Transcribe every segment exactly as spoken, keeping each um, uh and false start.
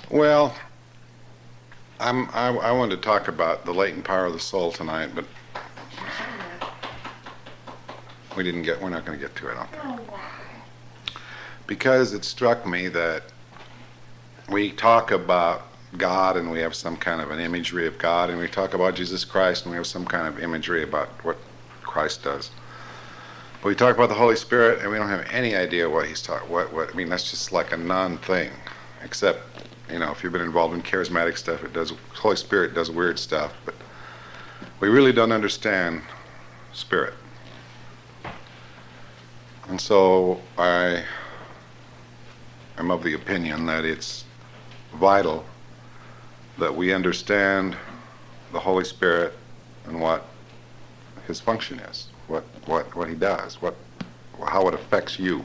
Well, I'm, I, I wanted to talk about the latent power of the soul tonight, but we didn't get. We're not going to get to it, I don't think. Because it struck me that we talk about God and we have some kind of an imagery of God, and we talk about Jesus Christ and we have some kind of imagery about what Christ does. But we talk about the Holy Spirit and we don't have any idea what he's talking. What? What? I mean, that's just like a non-thing. Except, you know, if you've been involved in charismatic stuff, it does. Holy Spirit does weird stuff, but we really don't understand Spirit. And so I am of the opinion that it's vital that we understand the Holy Spirit and what his function is, what what what he does, what how it affects you.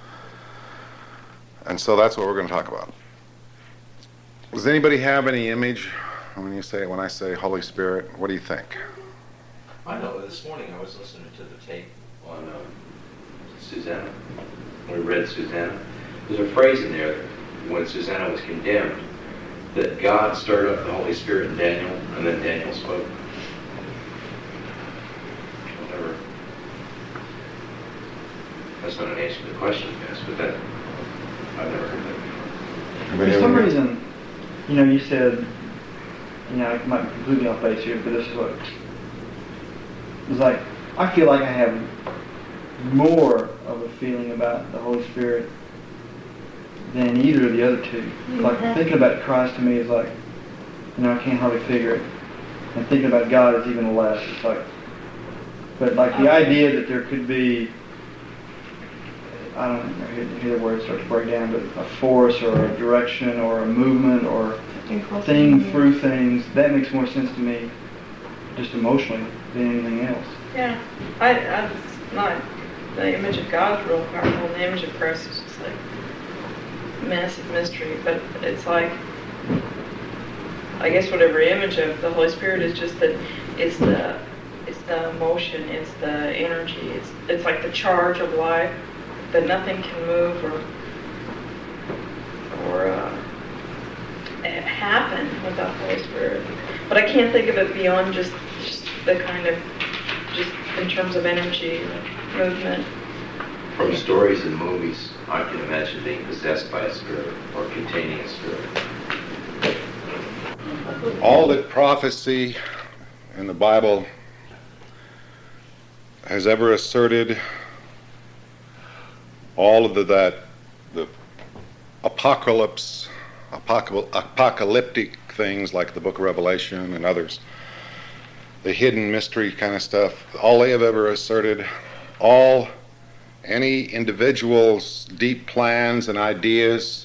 And so that's what we're going to talk about. Does anybody have any image when you say when I say Holy Spirit? What do you think? I know. This morning I was listening to the tape on uh, Susanna. We read Susanna. There's a phrase in there that when Susanna was condemned, that God stirred up the Holy Spirit in Daniel, and then Daniel spoke. Whatever. That's not an answer to the question, yes, but that I've never heard that before. For some reason, you know, you said, you know, it might be completely off base here, but this is what it's like. I feel like I have more of a feeling about the Holy Spirit than either of the other two. Mm-hmm. Like thinking about Christ to me is like, you know, I can't hardly figure it. And thinking about God is even less. It's like, but like the idea that there could be, I don't know, hear, hear the word start to break down, but a force or a direction or a movement or thing through things, that makes more sense to me just emotionally than anything else. Yeah, I, I not the image of God is real powerful. The image of Christ is just like massive mystery, but it's like, I guess whatever image of the Holy Spirit is just that it's the it's the emotion, it's the energy, it's it's like the charge of life that nothing can move or or uh, happen without the Holy Spirit. But I can't think of it beyond just, just the kind of just in terms of energy or movement. From stories and movies, I can imagine being possessed by a spirit or containing a spirit. All that prophecy in the Bible has ever asserted, all of the, that the apocalypse, apocal- apocalyptic things like the Book of Revelation and others, the hidden mystery kind of stuff, all they have ever asserted, all any individual's deep plans and ideas,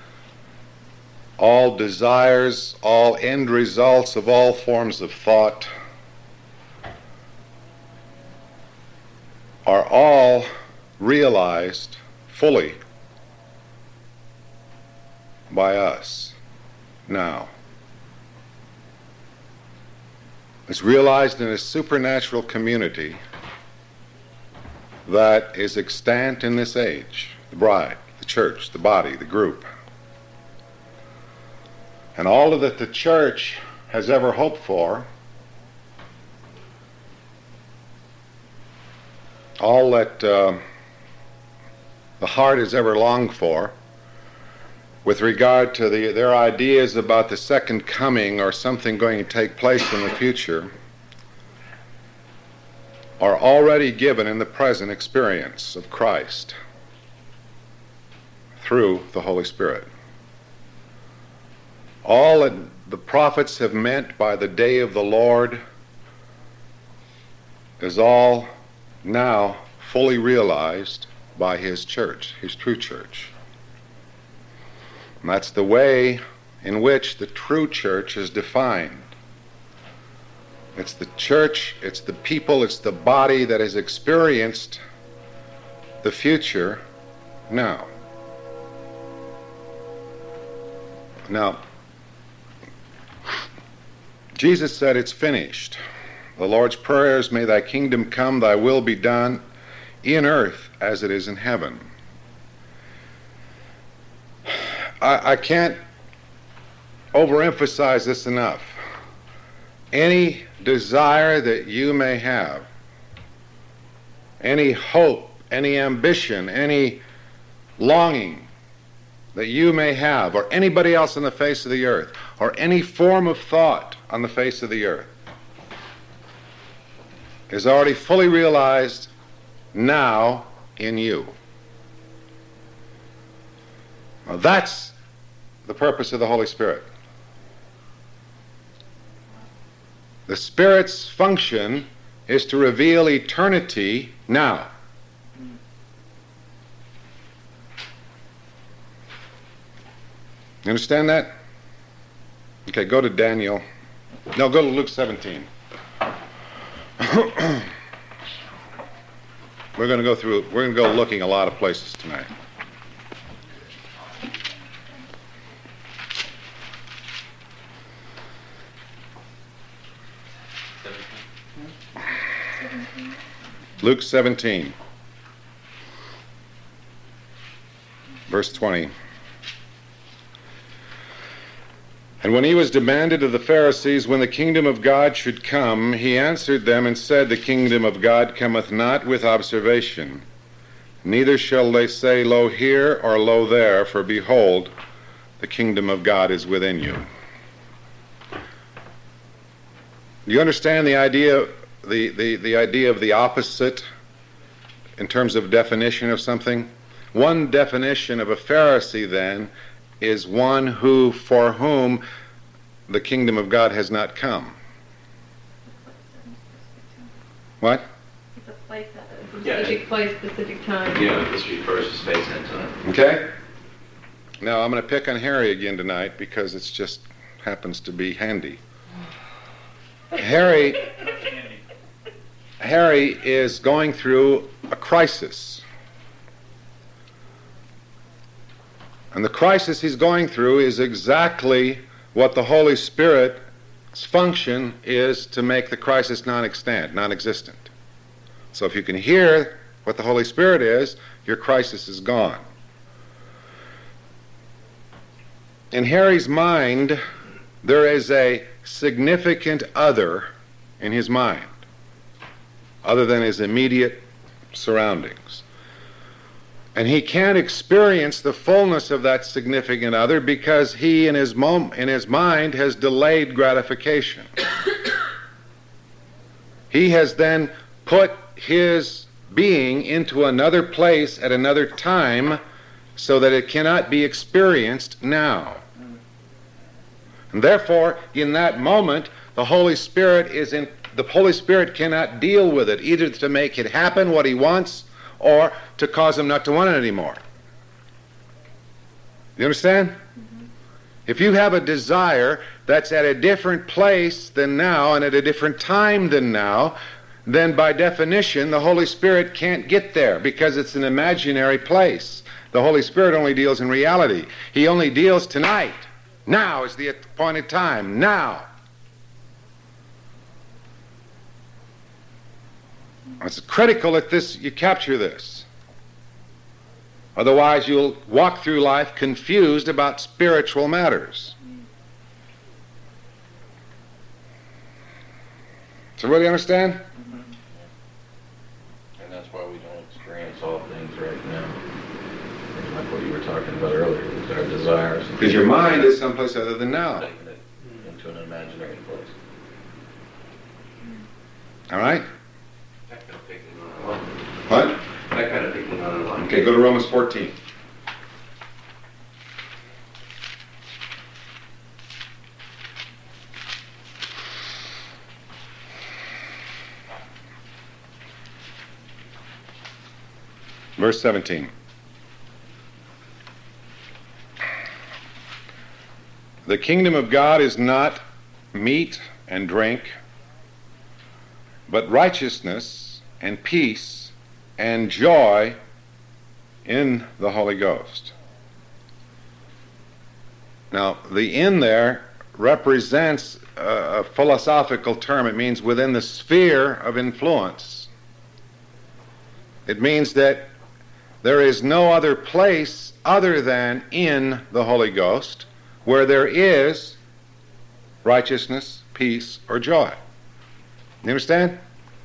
all desires, all end results of all forms of thought are all realized fully by us now. It's realized in a supernatural community that is extant in this age, the bride, the church, the body, the group. And all that the church has ever hoped for, all that uh, the heart has ever longed for, with regard to the, their ideas about the second coming or something going to take place in the future, are already given in the present experience of Christ through the Holy Spirit. All that the prophets have meant by the day of the Lord is all now fully realized by his church, his true church. And that's the way in which the true church is defined. It's the church, it's the people, it's the body that has experienced the future now. Now, Jesus said, "It's finished." The Lord's Prayer is, "May thy kingdom come, thy will be done in earth as it is in heaven." I, I can't overemphasize this enough. Any desire that you may have, any hope, any ambition, any longing that you may have, or anybody else on the face of the earth, or any form of thought on the face of the earth, is already fully realized now in you. Now that's the purpose of the Holy Spirit. The Spirit's function is to reveal eternity now. You understand that? Okay, go to Daniel. No, go to Luke seventeen. We're going to go through, we're going to go looking a lot of places tonight. Luke seventeen, verse twenty. And when he was demanded of the Pharisees when the kingdom of God should come, he answered them and said, the kingdom of God cometh not with observation, neither shall they say, lo here or lo there, for behold, the kingdom of God is within you. Do you understand the idea, the, the, the idea of the opposite in terms of definition of something? One definition of a Pharisee, then, is one who, for whom the kingdom of God has not come. What? It's a place, a Yeah, specific it- place, specific time. Yeah, this refers to space and time. Okay? Now, I'm going to pick on Harry again tonight because it's just happens to be handy. Harry, Harry is going through a crisis. And the crisis he's going through is exactly what the Holy Spirit's function is to make the crisis non-extant, non-existent. So if you can hear what the Holy Spirit is, your crisis is gone. In Harry's mind, there is a significant other in his mind, other than his immediate surroundings. And he can't experience the fullness of that significant other because he, in his mom- in his mind, has delayed gratification. He has then put his being into another place at another time so that it cannot be experienced now. And therefore, in that moment, the Holy Spirit is in, the Holy Spirit cannot deal with it, either to make it happen what he wants or to cause him not to want it anymore. You understand? Mm-hmm. If you have a desire that's at a different place than now and at a different time than now, then by definition the Holy Spirit can't get there because it's an imaginary place. The Holy Spirit only deals in reality. He only deals tonight. Now is the appointed time. Now. It's critical that this you capture this. Otherwise you'll walk through life confused about spiritual matters. So really understand? Mm-hmm. And that's why we don't experience all things right now. Like what you were talking about earlier, with our desires. Because your mind is someplace other than now. Taking it into an imaginary place. All right? That kind of thinking on a line. What? That kind of thinking on a line. Okay, go to Romans fourteen. Verse seventeen. The kingdom of God is not meat and drink, but righteousness and peace and joy in the Holy Ghost. Now, the "in" there represents a, a philosophical term. It means within the sphere of influence. It means that there is no other place other than in the Holy Ghost where there is righteousness, peace, or joy. You understand?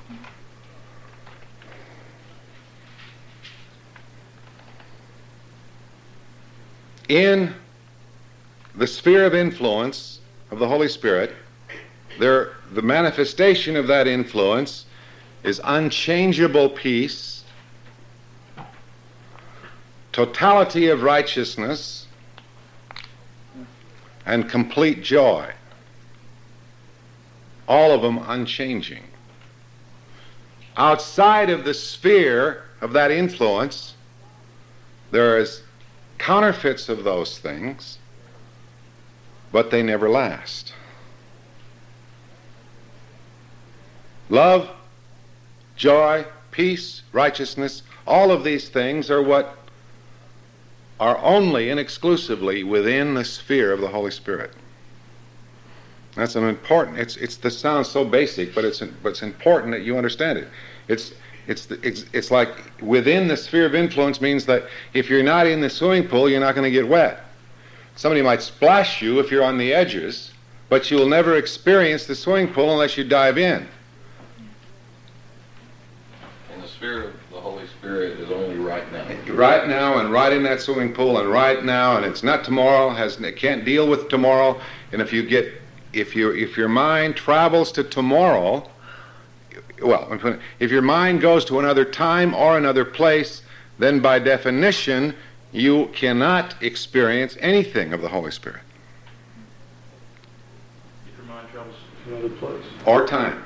In the sphere of influence of the Holy Spirit, there, the manifestation of that influence is unchangeable peace, totality of righteousness, and complete joy. All of them unchanging. Outside of the sphere of that influence, there is counterfeits of those things, but they never last. Love, joy, peace, righteousness, all of these things are what are only and exclusively within the sphere of the Holy Spirit. That's an important, it's, it's, this sounds so basic, but it's, but it's important that you understand it. It's, it's, the, it's, it's like within the sphere of influence means that if you're not in the swimming pool, you're not going to get wet. Somebody might splash you if you're on the edges, but you'll never experience the swimming pool unless you dive in. And the sphere of the Holy Spirit is only right now. Right now, and right in that swimming pool, and right now, and it's not tomorrow. Has it can't deal with tomorrow. And if you get, if you if your mind travels to tomorrow, well, if your mind goes to another time or another place, then by definition you cannot experience anything of the Holy Spirit. If your mind travels to another place. Or time.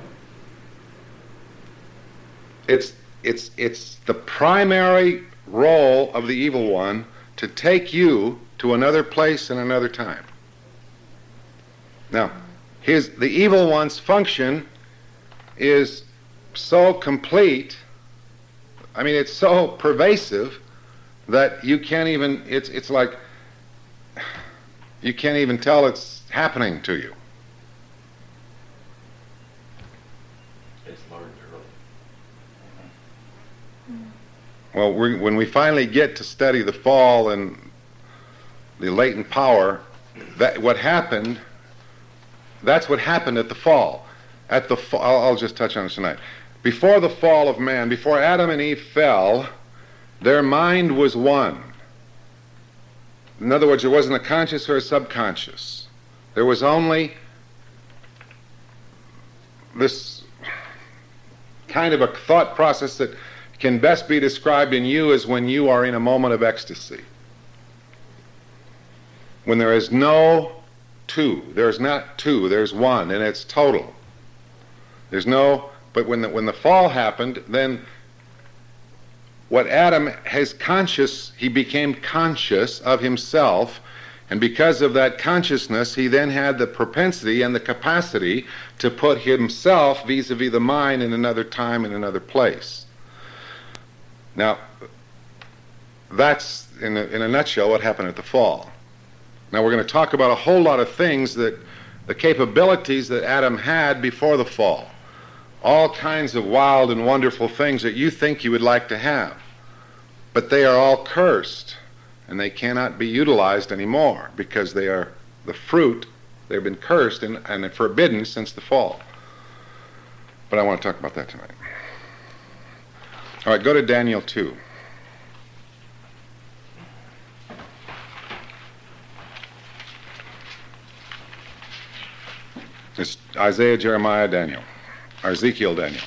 It's it's it's the primary role of the evil one to take you to another place and another time. Now, his the evil one's function is so complete, I mean it's so pervasive that you can't even, it's it's like you can't even tell it's happening to you. It's learned early. Well, we, when we finally get to study the fall and the latent power, that what happened, that's what happened at the fall. At the fa- I'll, I'll just touch on this tonight. Before the fall of man, before Adam and Eve fell, their mind was one. In other words, there wasn't a conscious or a subconscious. There was only this kind of a thought process that can best be described in you as when you are in a moment of ecstasy. When there is no two, there's not two, there's one, and it's total. There's no, but when the, when the fall happened, then what Adam has conscious, he became conscious of himself, and because of that consciousness, he then had the propensity and the capacity to put himself vis-a-vis the mind in another time, in another place. Now, that's, in a, in a nutshell, what happened at the fall. Now, we're going to talk about a whole lot of things that, the capabilities that Adam had before the fall. All kinds of wild and wonderful things that you think you would like to have. But they are all cursed, and they cannot be utilized anymore because they are the fruit. They've been cursed and, and forbidden since the fall. But I want to talk about that tonight. All right, go to Daniel two. It's Isaiah, Jeremiah, Daniel. Or Ezekiel, Daniel.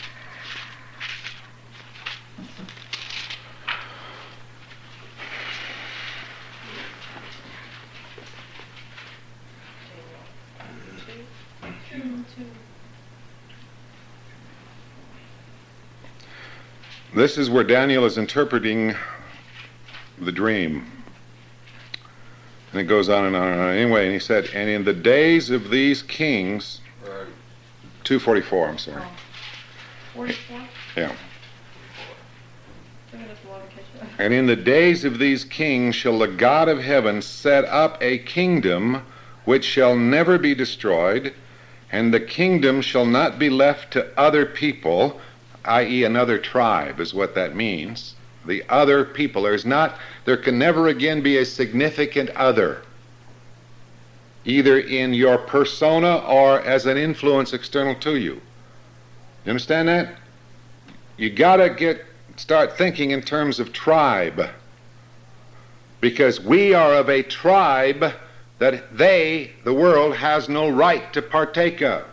This is where Daniel is interpreting the dream. And it goes on and on and on. Anyway, and he said, and in the days of these kings, Right. two forty-four, I'm sorry. Forty-four? Yeah. We're gonna have to water catch up. And in the days of these kings shall the God of heaven set up a kingdom which shall never be destroyed, and the kingdom shall not be left to other people, that is another tribe is what that means. The other people. There's not, there can never again be a significant other. either in your persona or as an influence external to you. You understand that? You gotta get start thinking in terms of tribe, because we are of a tribe that they, the world, has no right to partake of.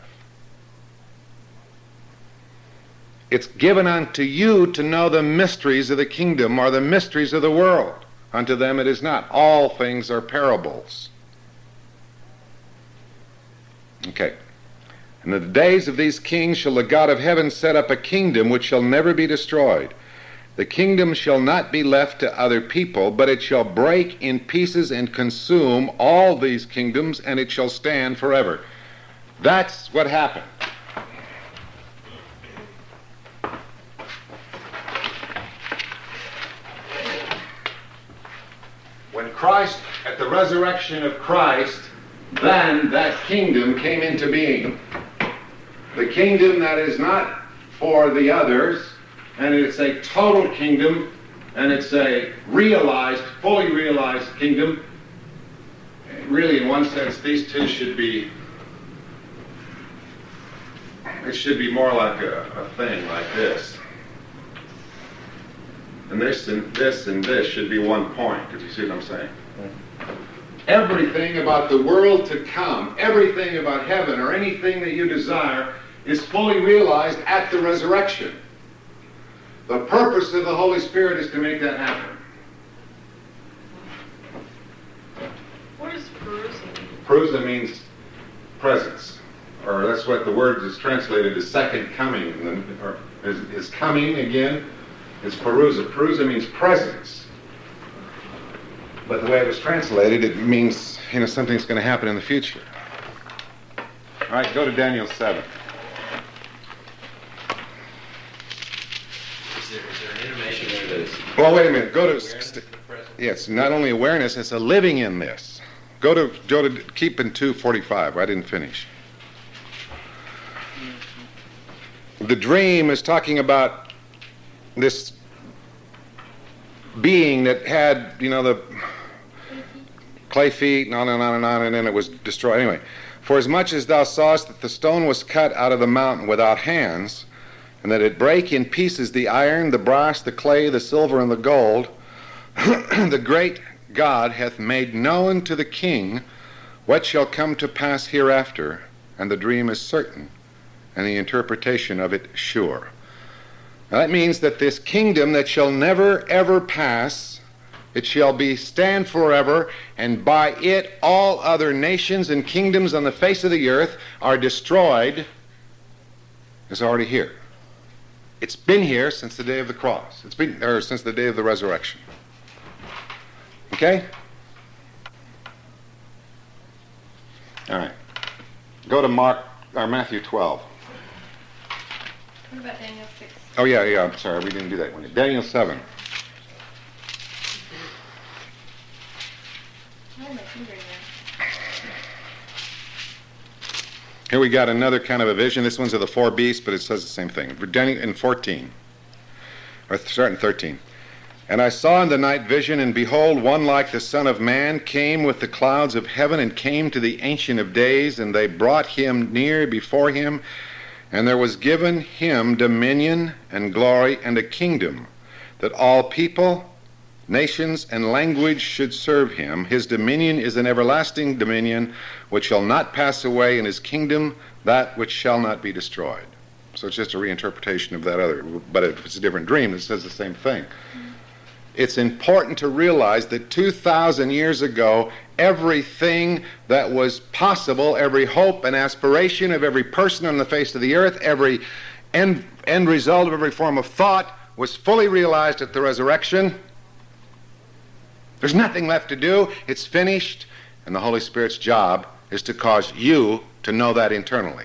It's given unto you to know the mysteries of the kingdom or the mysteries of the world. Unto them it is not. All things are parables. Okay. And in the days of these kings shall the God of heaven set up a kingdom which shall never be destroyed. The kingdom shall not be left to other people, but it shall break in pieces and consume all these kingdoms, and it shall stand forever. That's what happened. When Christ, at the resurrection of Christ, then that kingdom came into being. The kingdom that is not for the others, and it's a total kingdom, and it's a realized, fully realized kingdom. Really, in one sense, these two should be, it should be more like a, a thing like this. And this and this and this should be one point, if you see what I'm saying. Everything about the world to come, everything about heaven or anything that you desire is fully realized at the resurrection. The purpose of the Holy Spirit is to make that happen. What is Perusa? Perusa means presence, or that's what the word is translated as second coming, or is, is coming again. It's Perusa. Perusa means presence. But the way it was translated, it means, you know, something's going to happen in the future. All right, go to Daniel seven. Is there, is there an intimation there that is... Well, wait a minute. Go to... awareness of the presence? Yes, not only awareness, it's a living in this. Go to, go to keep in two forty-five. I didn't finish. The dream is talking about this being that had, you know, the clay feet and on and on and on, and then it was destroyed. Anyway, for as much as thou sawest that the stone was cut out of the mountain without hands, and that it brake in pieces the iron, the brass, the clay, the silver, and the gold, the great God hath made known to the king what shall come to pass hereafter, and the dream is certain, and the interpretation of it sure. Now that means that this kingdom that shall never ever pass, it shall be stand forever, and by it all other nations and kingdoms on the face of the earth are destroyed, is already here. It's been here since the day of the cross. It's been or since the day of the resurrection. Okay? All right. Go to Mark or Matthew twelve. What about Daniel six? Oh, yeah, yeah, I'm sorry, we didn't do that one. Daniel seven. Oh, my finger there. Here we got another kind of a vision. This one's of the four beasts, but it says the same thing. We're Daniel in fourteen, or starting thirteen. And I saw in the night vision, and behold, one like the Son of Man came with the clouds of heaven, and came to the Ancient of Days, and they brought him near before him. And there was given him dominion and glory and a kingdom, that all people, nations, and language should serve him. His dominion is an everlasting dominion which shall not pass away, and his kingdom that which shall not be destroyed. So it's just a reinterpretation of that other, but if it's a different dream, it says the same thing. It's important to realize that two thousand years ago, everything that was possible, every hope and aspiration of every person on the face of the earth, every end, end result of every form of thought was fully realized at the resurrection. There's nothing left to do. It's finished, and the Holy Spirit's job is to cause you to know that internally.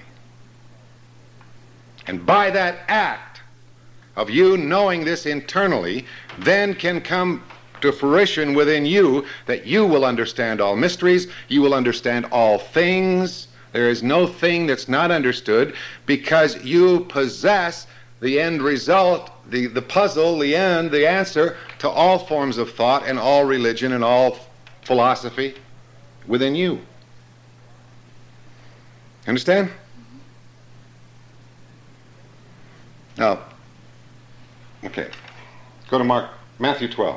And by that act of you knowing this internally, then can come to fruition within you that you will understand all mysteries, you will understand all things. There is no thing that's not understood, because you possess the end result, the, the puzzle, the end, the answer to all forms of thought and all religion and all philosophy within you. Understand? Now, okay. Go to Mark, Matthew twelve.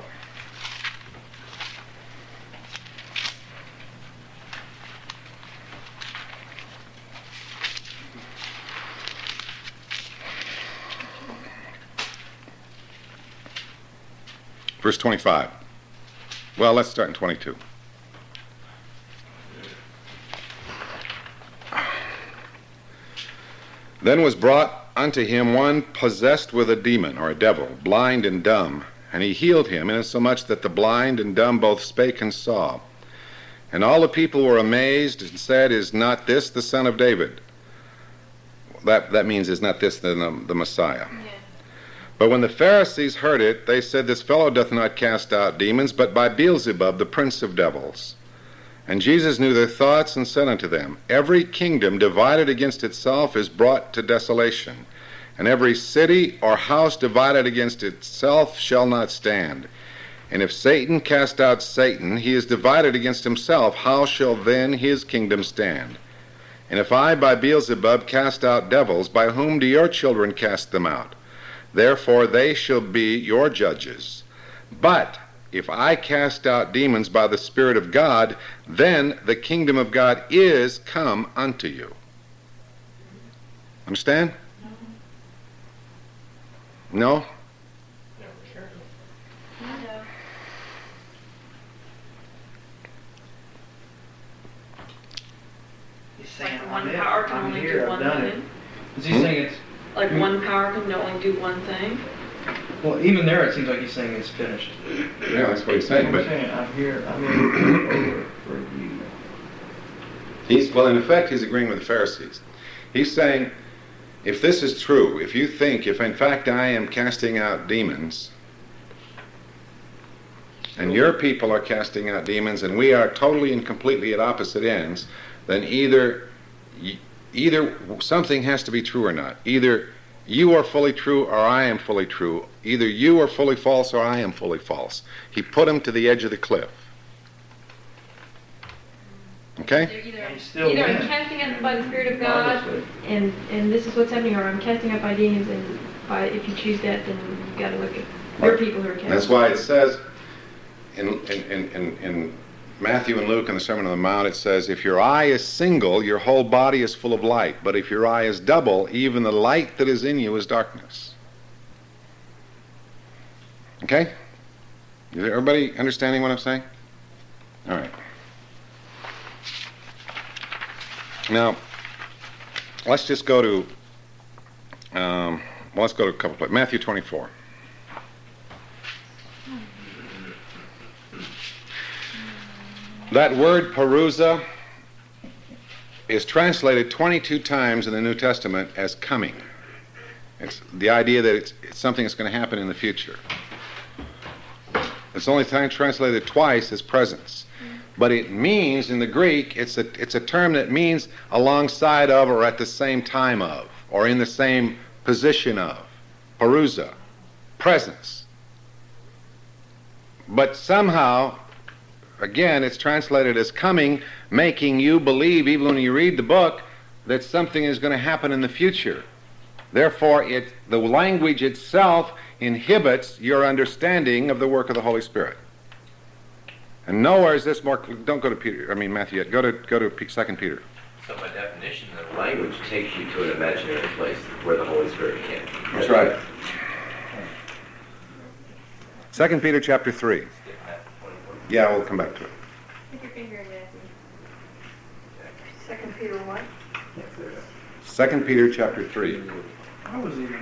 Verse twenty-five. Well, let's start in twenty-two. Then was brought unto him one possessed with a demon, or a devil, blind and dumb, and he healed him, insomuch that the blind and dumb both spake and saw. And all the people were amazed and said, Is not this the son of David? That, that means, is not this the, the Messiah? Yeah. But when the Pharisees heard it, they said, This fellow doth not cast out demons, but by Beelzebub, the prince of devils. And Jesus knew their thoughts, and said unto them, Every kingdom divided against itself is brought to desolation, and every city or house divided against itself shall not stand. And if Satan cast out Satan, he is divided against himself. How shall then his kingdom stand? And if I by Beelzebub cast out devils, by whom do your children cast them out? Therefore they shall be your judges. But if I cast out demons by the Spirit of God, then the kingdom of God is come unto you. Understand? No? He's saying, Like one I'm, it. power can I'm only here, do I've one done it. thing? Is he saying it's, Like Hmm. one power can only do one thing? Well, even there, it seems like he's saying it's finished. Yeah, that's what he's saying. I'm But saying, I'm here, I'm here over for you. he's, well, in effect, he's agreeing with the Pharisees. He's saying, if this is true, if you think, if in fact I am casting out demons, and your people are casting out demons, and we are totally and completely at opposite ends, then either either something has to be true or not. Either you are fully true or I am fully true. Either you are fully false or I am fully false. He put him to the edge of the cliff. Okay? They're either, And still either I'm win. casting out by the Spirit of God, Obviously. and and this is what's happening, or I'm casting out by demons, and by, if you choose that, then you've got to look at your Right. people who are casting. That's why it says in, in, in, in, in Matthew and Luke in the Sermon on the Mount, it says, if your eye is single, your whole body is full of light. But if your eye is double, even the light that is in you is darkness. Okay? Is everybody understanding what I'm saying? All right. Now, let's just go to, um, well, let's go to a couple places. Matthew twenty-four. That word parousia is translated twenty-two times in the New Testament as coming. It's the idea that it's, it's something that's going to happen in the future. It's only time translated twice as presence. But it means, in the Greek, it's a, it's a term that means alongside of or at the same time of or in the same position of. Parousia, presence. But somehow, again, it's translated as coming, making you believe, even when you read the book, that something is going to happen in the future. Therefore, it, the language itself inhibits your understanding of the work of the Holy Spirit. And nowhere is this more. Don't go to Peter. I mean Matthew yet. Go to go to P- Second Peter. So by definition, the language takes you to an imaginary place where the Holy Spirit can't. That's right. Second Peter chapter three. Yeah, we'll come back to it. Stick your finger in Matthew. Second Peter what? Second Peter chapter three. I was even.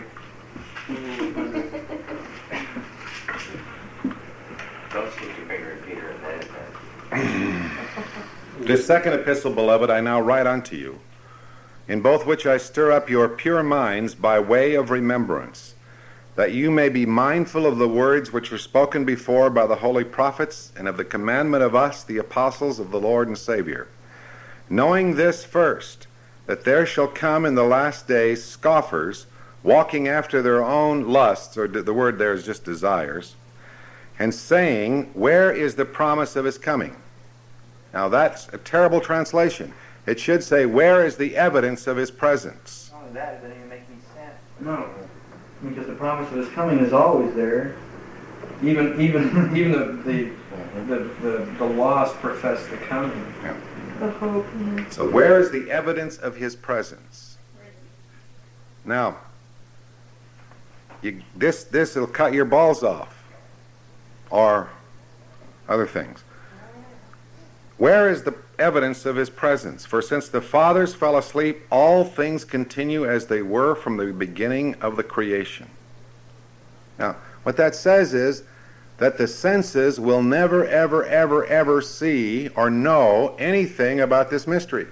Don't stick your finger in Peter and then that. This second epistle, beloved, I now write unto you, in both which I stir up your pure minds by way of remembrance, that you may be mindful of the words which were spoken before by the holy prophets, and of the commandment of us, the apostles of the Lord and Savior. Knowing this first, that there shall come in the last days scoffers, walking after their own lusts, or the word there is just desires, and saying, where is the promise of his coming? Now that's a terrible translation. It should say, where is the evidence of his presence? Not only that, it doesn't even make any sense. No, because the promise of his coming is always there. Even even even the the, the, the, the lost profess the coming. Yeah. The hope. Yeah. So where is the evidence of his presence? Now, you, this this will cut your balls off, or other things. Where is the evidence of his presence? For since the fathers fell asleep, all things continue as they were from the beginning of the creation. Now, what that says is that the senses will never, ever, ever, ever see or know anything about this mystery.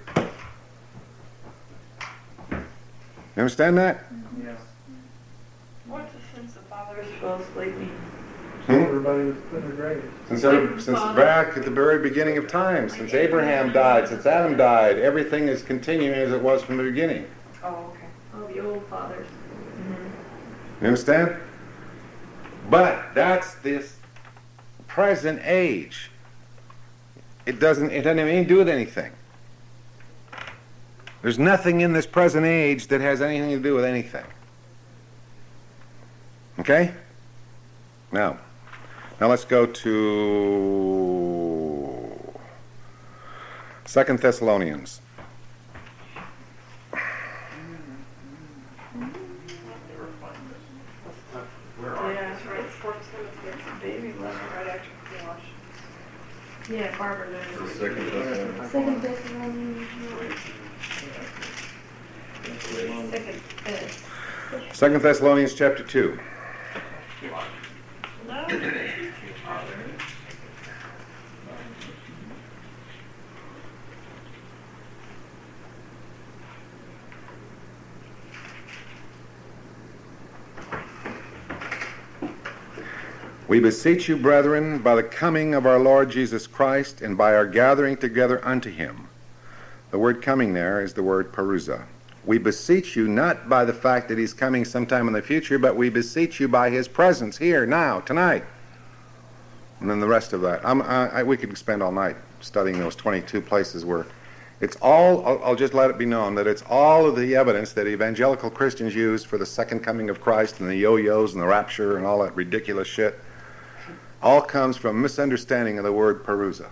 You understand that? Yeah. What's the sense the fathers fell asleep? Hmm? Everybody was put in their graves. Since, ever, since back at the very beginning of time, since Abraham died, since Adam died, everything is continuing as it was from the beginning. Oh, okay. Oh, the old fathers. You understand? But that's this present age. It doesn't, it doesn't have anything to do with anything. There's nothing in this present age that has anything to do with anything. Okay? Now, now let's go to Second Thessalonians. Yeah, it's right before it's baby letter, right after Colossians. Yeah, Barbara knows. Second Thessalonians. Second Thessalonians. Second, uh, Second Thessalonians chapter two. no. We beseech you, brethren, by the coming of our Lord Jesus Christ and by our gathering together unto him. The word coming there is the word parousia. We beseech you not by the fact that he's coming sometime in the future, but we beseech you by his presence here, now, tonight. And then the rest of that. I'm, I, I, we could spend all night studying those twenty-two places where it's all, I'll, I'll just let it be known that it's all of the evidence that evangelical Christians use for the second coming of Christ and the yo-yos and the rapture and all that ridiculous shit. All comes from misunderstanding of the word parousia.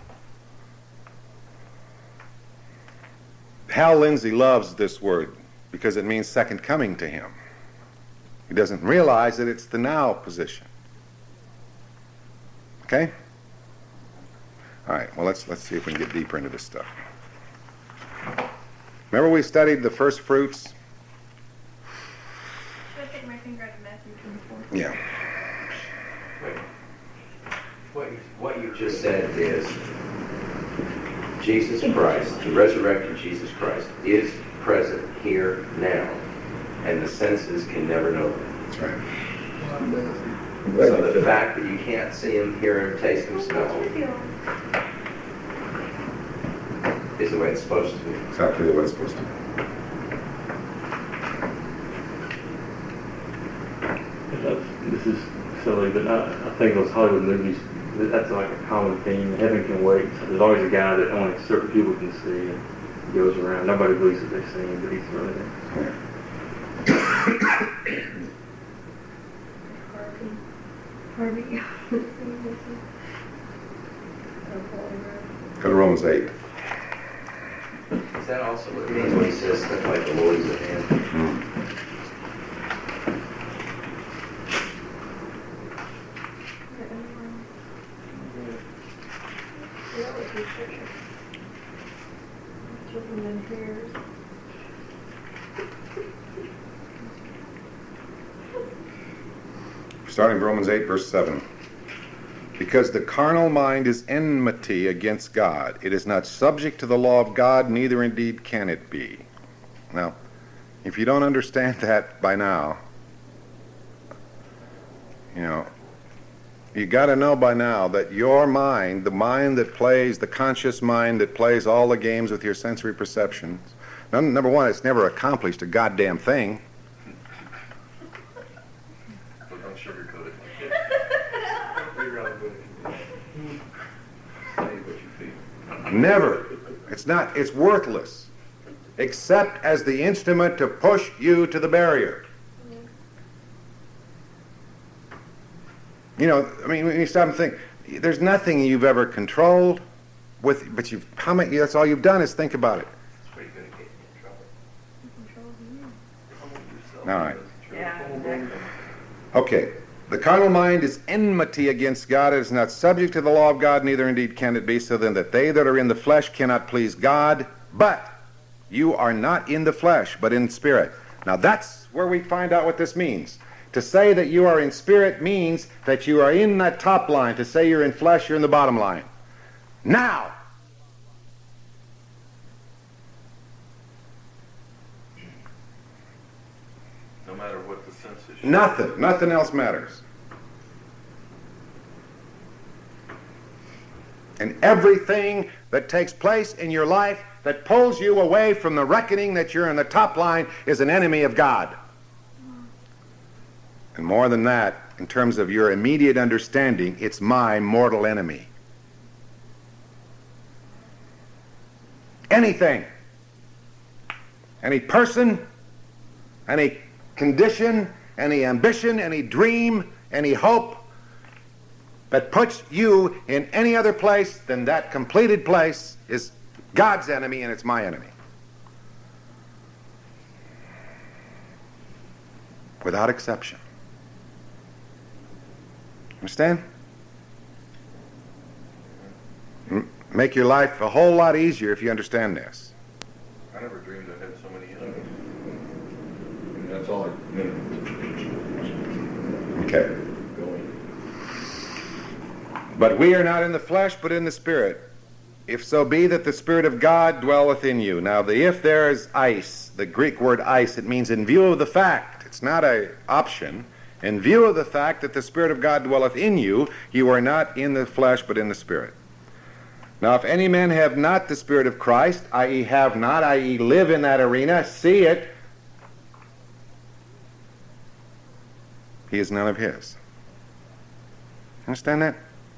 Hal Lindsey loves this word because it means second coming to him. He doesn't realize that it's the now position. Okay? All right, well, let's, let's see if we can get deeper into this stuff. Remember we studied the first fruits? Should I take my finger out of Matthew twenty-four? Yeah. Wait. What you, what you just said is Jesus Christ, the resurrected Jesus Christ, is present here now, and the senses can never know him. That's right. So the fact that you can't see him, hear him, taste him, smell him, is the way it's supposed to be. Exactly the way it's supposed to be. That's, this is silly, but I, I think those Hollywood movies, that's like a common theme. Heaven can wait. So there's always a guy that only certain people can see and goes around. Nobody believes that they've seen him, but he's really there. Harvey. Harvey. Go to Romans eight. Is that also what it means when he says stuff like the Lord is at hand? Mm. Starting Romans eight, verse seven. Because the carnal mind is enmity against God. It is not subject to the law of God, neither indeed can it be. Now, if you don't understand that by now, you know, you got to know by now that your mind, the mind that plays, the conscious mind that plays all the games with your sensory perceptions, number one, it's never accomplished a goddamn thing. But don't sugarcoat it. Say what you feel. Never. It's not, it's worthless, except as the instrument to push you to the barrier. You know, I mean, when you stop and think, there's nothing you've ever controlled with, but you've, how many, that's all you've done is think about it. It's pretty good at getting you in trouble. All right. Yeah, exactly. Okay. The carnal mind is enmity against God. It is not subject to the law of God, neither indeed can it be. So then that they that are in the flesh cannot please God. But you are not in the flesh, but in spirit. Now that's where we find out what this means. To say that you are in spirit means that you are in that top line. To say you're in flesh, you're in the bottom line. Now, No matter what the census shows. nothing, nothing else matters. And everything that takes place in your life that pulls you away from the reckoning that you're in the top line is an enemy of God. And more than that, in terms of your immediate understanding, it's my mortal enemy. Anything, any person, any condition, any ambition, any dream, any hope that puts you in any other place than that completed place is God's enemy, and it's my enemy. Without exception. Understand? M- make your life a whole lot easier if you understand this. I never dreamed I had so many enemies. And that's all I, you know, Okay. going. But we are not in the flesh, but in the Spirit. If so be that the Spirit of God dwelleth in you. Now, the if there is ice, the Greek word ice, it means in view of the fact. It's not an option. In view of the fact that the Spirit of God dwelleth in you, you are not in the flesh, but in the Spirit. Now, if any man have not the Spirit of Christ, that is have not, that is live in that arena, see it, he is none of his. Understand that?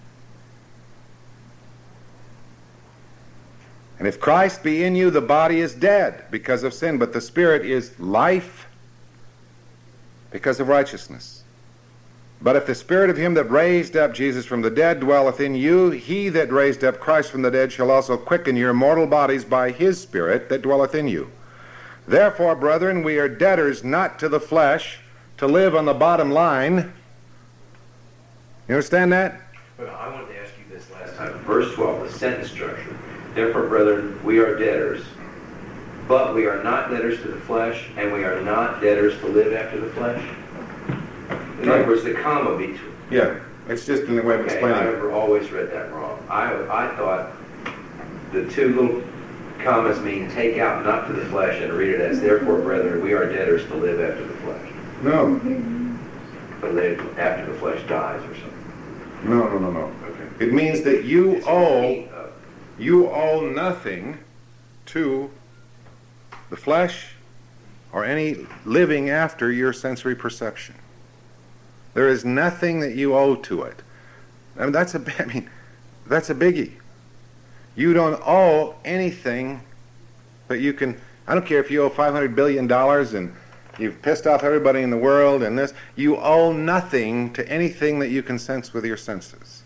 And if Christ be in you, the body is dead because of sin, but the Spirit is life because of righteousness. But if the Spirit of him that raised up Jesus from the dead dwelleth in you, he that raised up Christ from the dead shall also quicken your mortal bodies by his Spirit that dwelleth in you. Therefore, brethren, we are debtors not to the flesh, to live on the bottom line. You understand that? Well, I wanted to ask you this last time. Verse twelve, the sentence structure. Therefore, brethren, we are debtors, but we are not debtors to the flesh, and we are not debtors to live after the flesh. In other words, the comma between. Yeah, it's just in the way of Okay, explaining I it. have always read that wrong. I, I thought the two little commas mean take out not to the flesh, and read it as, therefore, brethren, we are debtors to live after the flesh. No, But live after the flesh dies or something. no, no, no, no. Okay. It means that you It's owe, repeat of- you owe nothing to the flesh or any living after your sensory perception. There is nothing that you owe to it. I mean, that's a, I mean, that's a biggie. You don't owe anything that you can, I don't care if you owe five hundred billion dollars and you've pissed off everybody in the world and this, you owe nothing to anything that you can sense with your senses.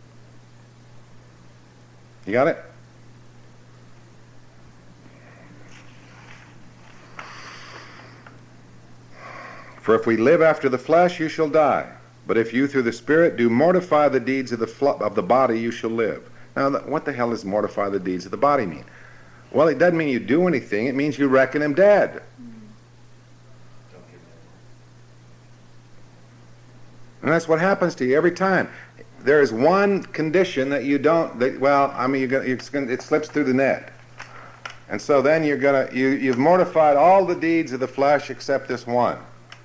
You got it? For if we live after the flesh, you shall die. But if you through the Spirit do mortify the deeds of the fl- of the body, you shall live. Now, th- what the hell does mortify the deeds of the body mean? Well, it doesn't mean you do anything. It means you reckon him dead. Don't give that. And that's what happens to you every time. There is one condition that you don't, that, well, I mean, you're gonna, it's gonna, it slips through the net. And so then you're going to, you, you've mortified all the deeds of the flesh except this one.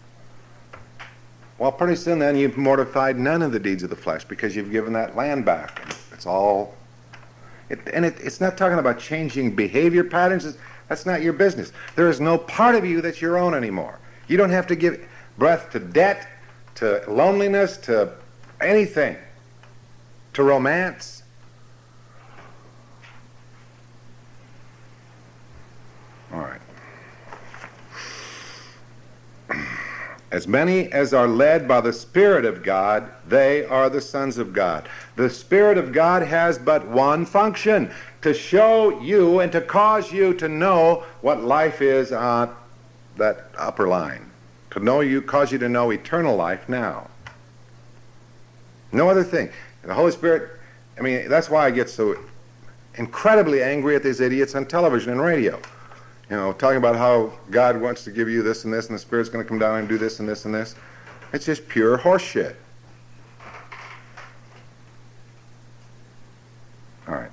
Well, pretty soon then you've mortified none of the deeds of the flesh because you've given that land back. It's all, it, and it, it's not talking about changing behavior patterns. It's, that's not your business. There is no part of you that's your own anymore. You don't have to give breath to debt, to loneliness, to anything, to romance. All right. As many as are led by the Spirit of God, they are the sons of God. The Spirit of God has but one function, to show you and to cause you to know what life is on that upper line. To know you, cause you to know eternal life now. No other thing. The Holy Spirit, I mean, that's why I get so incredibly angry at these idiots on television and radio. You know, talking about how God wants to give you this and this, and the Spirit's going to come down and do this and this and this. It's just pure horseshit. All right.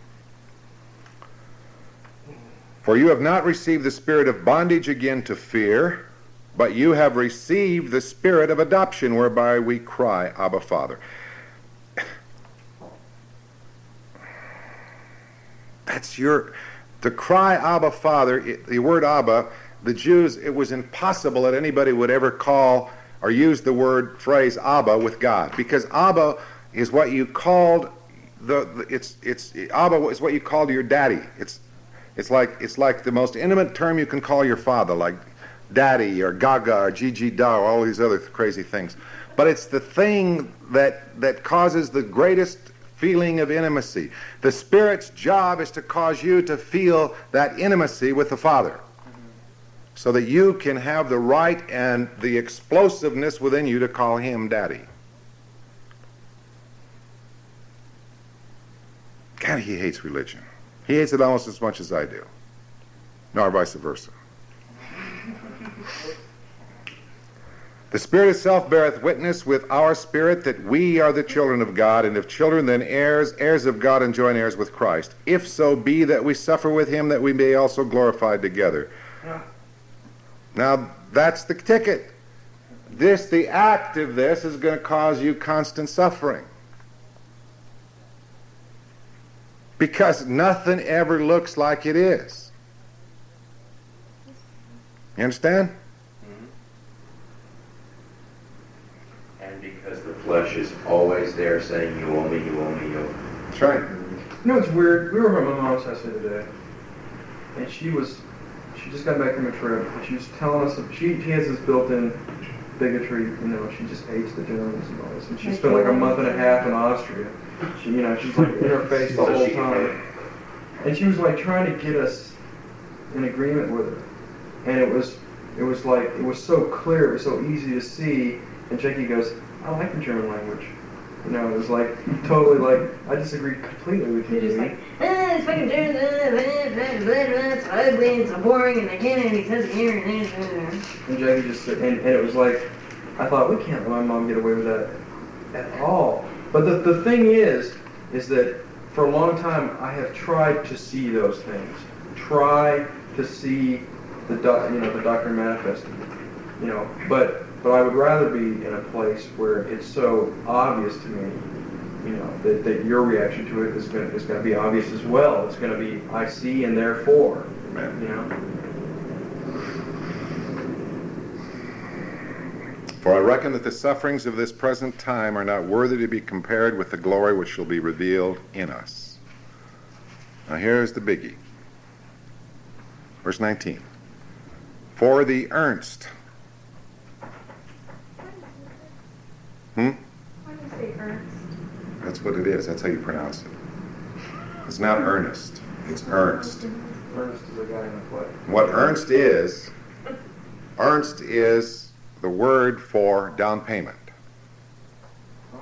For you have not received the spirit of bondage again to fear, but you have received the spirit of adoption, whereby we cry, Abba, Father. That's your... To cry Abba, Father, it, the word Abba, the Jews, it was impossible that anybody would ever call or use the word, phrase Abba with God, because Abba is what you called the, the it's it's Abba is what you called your daddy. It's it's like it's like the most intimate term you can call your father, like Daddy or Gaga or Gigi Da or all these other crazy things. But it's the thing that that causes the greatest feeling of intimacy. The Spirit's job is to cause you to feel that intimacy with the Father, mm-hmm. so that you can have the right and the explosiveness within you to call Him Daddy. God, he hates religion. He hates it almost as much as I do, nor vice versa. The Spirit itself beareth witness with our spirit that we are the children of God, and if children, then heirs, heirs of God, and joint heirs with Christ. If so be that we suffer with Him, that we may also glorified together. Yeah. Now, that's the ticket. This, the act of this, is going to cause you constant suffering. Because nothing ever looks like it is. You understand? Because the flesh is always there saying, you owe me, you owe me, you owe me. That's right. You know, it's weird. We were at my mom's house the other day, and she was, she just got back from a trip, and she was telling us, she, she has this built-in bigotry, you know, she just hates the Germans and all this, and she spent like a month and a half in Austria. She, you know, she's like in her face the whole time. And she was like trying to get us in agreement with her. And it was, it was like, it was so clear, it was so easy to see, and Jackie goes, I like the German language. You know, it was like, totally like, I disagreed completely with you. You're just like, ah, it's fucking German, blah, blah, blah, blah, it's so ugly and so boring, and I can't have any sense of humor. And Jackie just, and, and it was like, I thought, we can't let my mom get away with that at all. But the, the thing is, is that for a long time, I have tried to see those things. Try to see the, doc, you know, the doctrine manifested. You know, but... But I would rather be in a place where it's so obvious to me, you know, that, that your reaction to it is going is going to be obvious as well. It's going to be, I see and therefore, Amen. You know. For I reckon that the sufferings of this present time are not worthy to be compared with the glory which shall be revealed in us. Now here's the biggie. Verse nineteen. For the earnest... Hmm? Why do you say earnest? That's what it is. That's how you pronounce it. It's not earnest. It's Ernst. Ernst is a guy in the play. What Ernst is, Ernst is the word for down payment. Oh.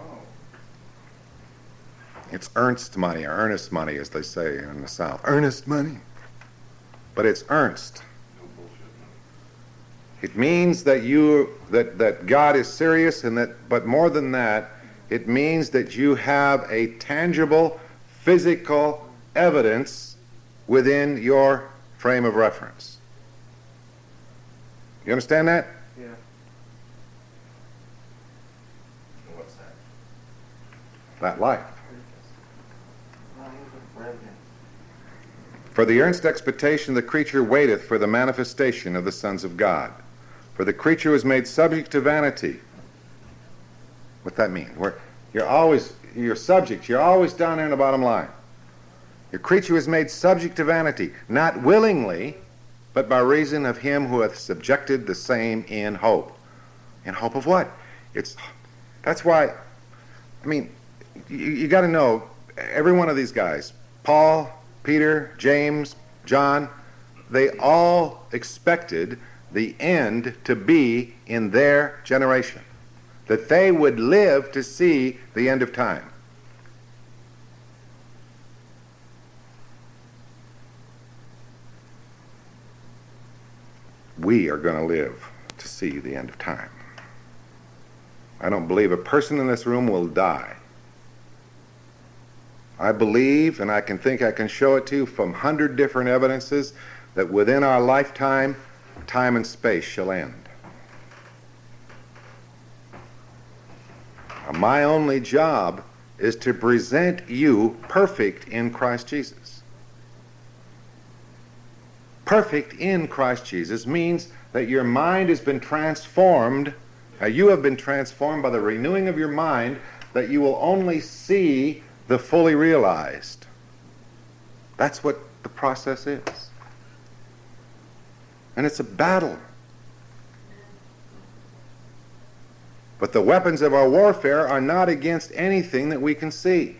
It's earnest money, or earnest money, as they say in the South. Earnest money. But it's Ernst. It means that you that, that God is serious, and that, but more than that, it means that you have a tangible, physical evidence within your frame of reference. You understand that? Yeah. What's that? That life. For the earnest expectation the creature waiteth for the manifestation of the sons of God. For the creature was made subject to vanity. What's that mean? Where you're always, you're subject, you're always down there in the bottom line. Your creature was made subject to vanity, not willingly, but by reason of him who hath subjected the same in hope. In hope of what? It's that's why, I mean, you, you got to know, every one of these guys, Paul, Peter, James, John, they all expected the end to be in their generation, that they would live to see the end of time. We are going to live to see the end of time. I don't believe a person in this room will die. I believe, and I can think I can show it to you from a hundred different evidences, that within our lifetime, time and space shall end. My only job is to present you perfect in Christ Jesus. Perfect in Christ Jesus means that your mind has been transformed, uh, you have been transformed by the renewing of your mind, that you will only see the fully realized. That's what the process is. And it's a battle. But the weapons of our warfare are not against anything that we can see.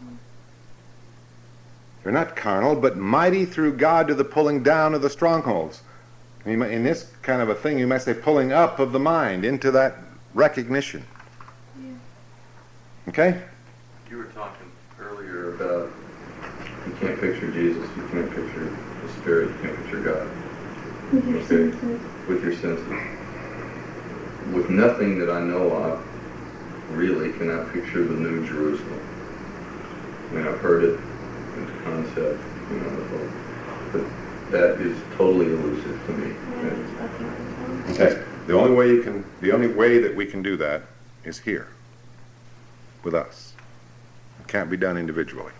They're not carnal, but mighty through God to the pulling down of the strongholds. I mean, in this kind of a thing, you might say pulling up of the mind into that recognition. Yeah. Okay? You were talking earlier about you can't picture Jesus, you can't picture the Spirit, you can't picture God. With your Okay. senses. With your senses. With nothing that I know of, really cannot picture the New Jerusalem. I mean, I've heard it in concept, you know, the whole, but that is totally elusive to me. Yeah, that's not the Okay. The only way you can, the only way that we can do that is here, with us. It can't be done individually.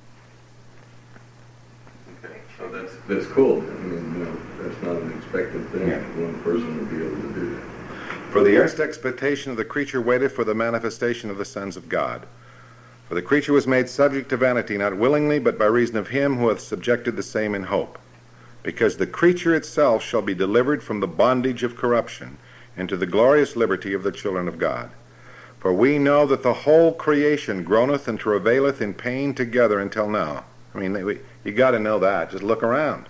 Okay, so that's that's cool. I mean, you know, that's not an expected thing. Yeah. One person would be able to do that. For the earnest expectation of the creature waiteth for the manifestation of the sons of God. For the creature was made subject to vanity, not willingly, but by reason of him who hath subjected the same in hope. Because the creature itself shall be delivered from the bondage of corruption into the glorious liberty of the children of God. For we know that the whole creation groaneth and travaileth in pain together until now. I mean, we, you got to know that. Just look around.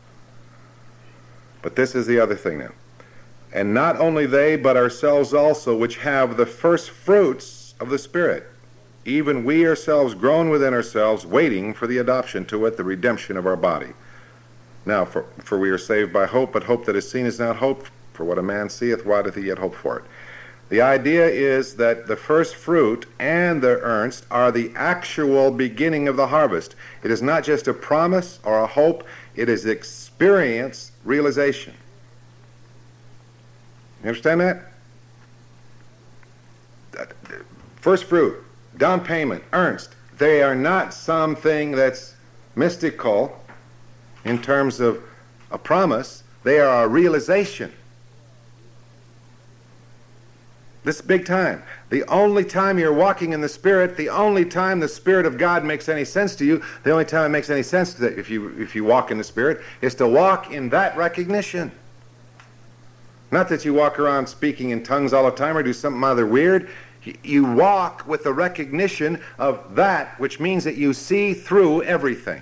But this is the other thing now. And not only they, but ourselves also, which have the first fruits of the Spirit. Even we ourselves groan within ourselves, waiting for the adoption, to wit, the redemption of our body. Now, for, for we are saved by hope, but hope that is seen is not hope. For what a man seeth, why doth he yet hope for it? The idea is that the first fruit and the earnest are the actual beginning of the harvest. It is not just a promise or a hope, it is experience, realization. You understand that? First fruit, down payment, earnest, they are not something that's mystical in terms of a promise. They are a realization. This is big time. The only time you're walking in the Spirit, the only time the Spirit of God makes any sense to you, the only time it makes any sense to if you if you walk in the Spirit, is to walk in that recognition. Not that you walk around speaking in tongues all the time or do something other weird. You walk with the recognition of that, which means that you see through everything.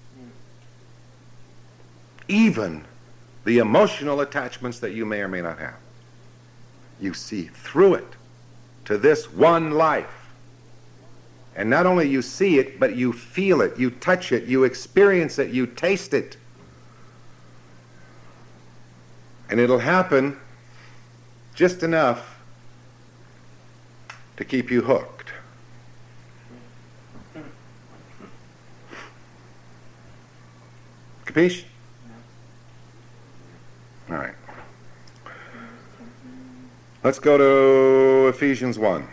Even the emotional attachments that you may or may not have. You see through it to this one life. And not only you see it, but you feel it, you touch it, you experience it, you taste it. And it'll happen just enough to keep you hooked. Capiche? All right. Let's go to Ephesians one.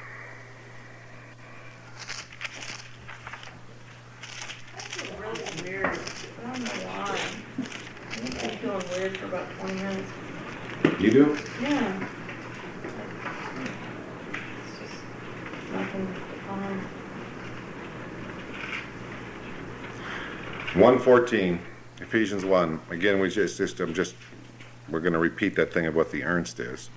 Really weird. I don't know why. I've been feeling weird for about twenty minutes. You do? Yeah. It's just nothing defined. one fourteen, Ephesians one. Again, we just, just, I'm just, we're going to repeat that thing of what the earnest is.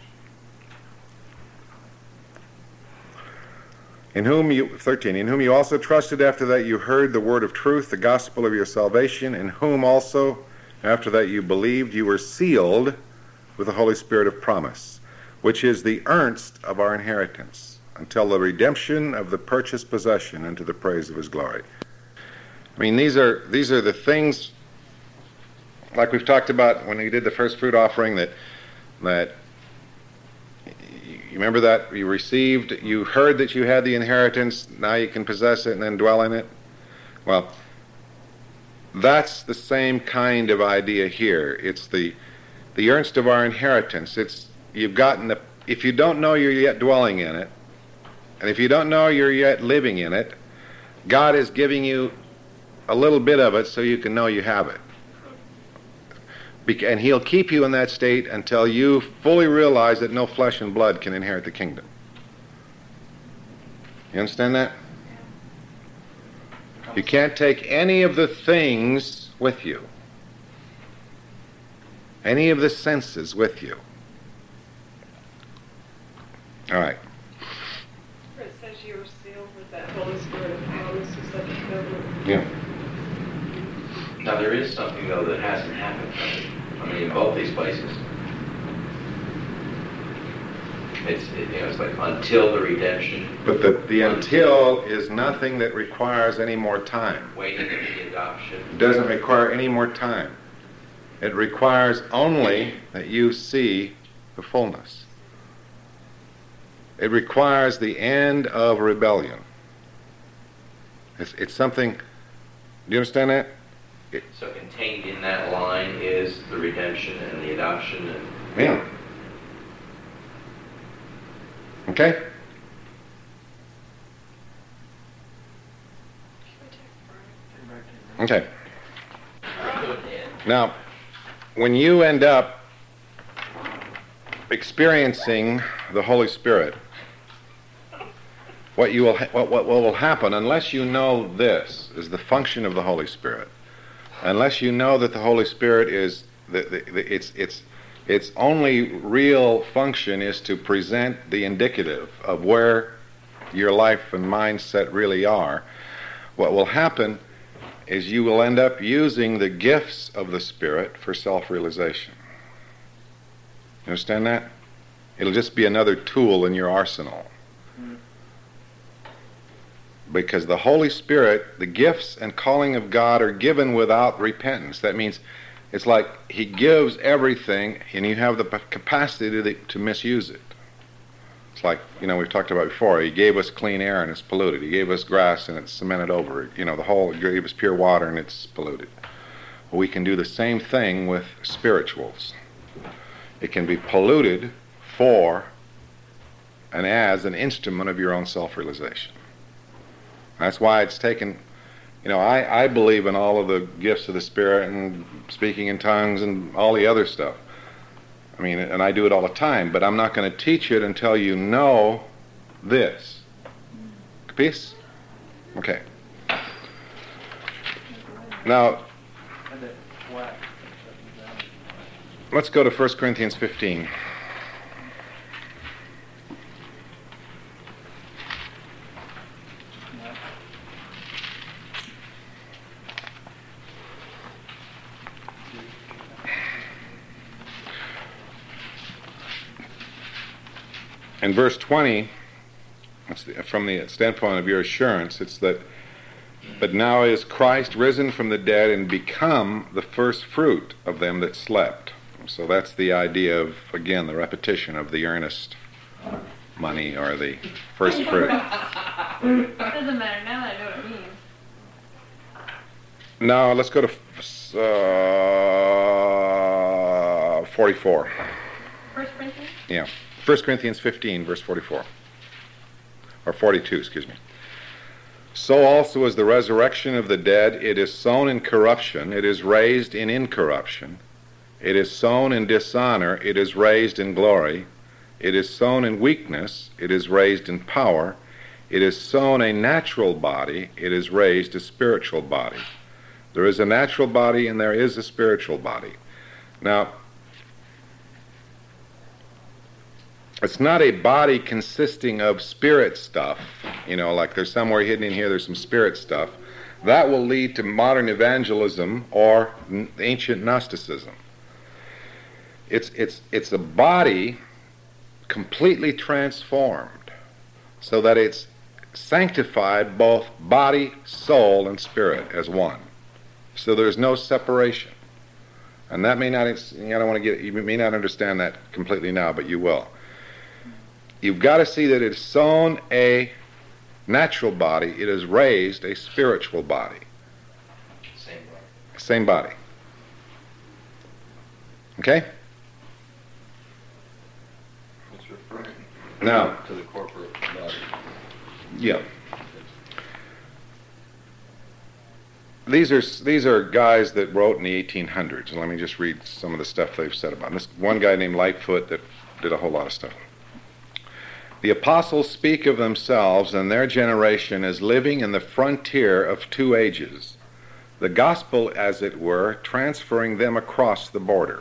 In whom you, thirteen, in whom you also trusted after that you heard the word of truth, the gospel of your salvation, in whom also after that you believed, you were sealed with the Holy Spirit of promise, which is the earnest of our inheritance, until the redemption of the purchased possession unto the praise of his glory. I mean, these are these are the things, like we've talked about when we did the first fruit offering, that that you remember that you received, you heard that you had the inheritance, now you can possess it and then dwell in it. Well, that's the same kind of idea here. It's the the earnest of our inheritance. It's you've gotten the, if you don't know you're yet dwelling in it, and if you don't know you're yet living in it, God is giving you a little bit of it so you can know you have it. And he'll keep you in that state until you fully realize that no flesh and blood can inherit the kingdom. You understand that? You can't take any of the things with you, any of the senses with you. All right. It says you were sealed with that Holy Spirit of promise or such a covenant. Yeah. Now there is something though that hasn't happened. I mean, in both these places, it's it, you know it's like until the redemption. But the the until is nothing that requires any more time. Waiting for the adoption. It doesn't require any more time. It requires only that you see the fullness. It requires the end of rebellion. It's, it's something, do you understand that? It, So contained in that line is the redemption and the adoption and yeah. Okay? Okay. Now, when you end up experiencing the Holy Spirit, what you will ha- what, what what will happen, unless you know this is the function of the Holy Spirit, unless you know that the Holy Spirit is the, the, the its its its only real function is to present the indicative of where your life and mindset really are, what will happen is you will end up using the gifts of the Spirit for self-realization. You understand that? It'll just be another tool in your arsenal. Because the Holy Spirit, the gifts and calling of God are given without repentance. That means it's like he gives everything and you have the capacity to, to misuse it. It's like, you know, we've talked about before, he gave us clean air and it's polluted. He gave us grass and it's cemented over. You know, the whole, he gave us pure water and it's polluted. Well, we can do the same thing with spirituals. It can be polluted for and as an instrument of your own self-realization. That's why it's taken, you know, I, I believe in all of the gifts of the Spirit and speaking in tongues and all the other stuff. I mean, and I do it all the time, but I'm not going to teach it until you know this. Peace? Okay. Now, let's go to First Corinthians fifteen. In verse twenty, it's the, from the standpoint of your assurance, it's that, but now is Christ risen from the dead and become the first fruit of them that slept. So that's the idea of, again, the repetition of the earnest money or the first fruit. Doesn't matter now that I know what it means. Now let's go to uh, forty-four. First Corinthians? Yeah. First Corinthians fifteen, verse forty-four. Or forty-two, excuse me. So also is the resurrection of the dead. It is sown in corruption. It is raised in incorruption. It is sown in dishonor. It is raised in glory. It is sown in weakness. It is raised in power. It is sown a natural body. It is raised a spiritual body. There is a natural body and there is a spiritual body. Now, it's not a body consisting of spirit stuff, you know, like there's somewhere hidden in here, there's some spirit stuff. That will lead to modern evangelism or n- ancient Gnosticism. It's, it's, it's a body completely transformed so that it's sanctified both body, soul, and spirit as one. So there's no separation. And that may not, I don't want to get, you may not understand that completely now, but you will. You've got to see that it's sown a natural body, it is raised a spiritual body. Same way. Same body. Okay? It's referring Now, to the corporate body. yeah. These are these are guys that wrote in the eighteen hundreds. Let me just read some of the stuff they've said about this. One guy named Lightfoot that did a whole lot of stuff. The apostles speak of themselves and their generation as living in the frontier of two ages, the gospel, as it were, transferring them across the border.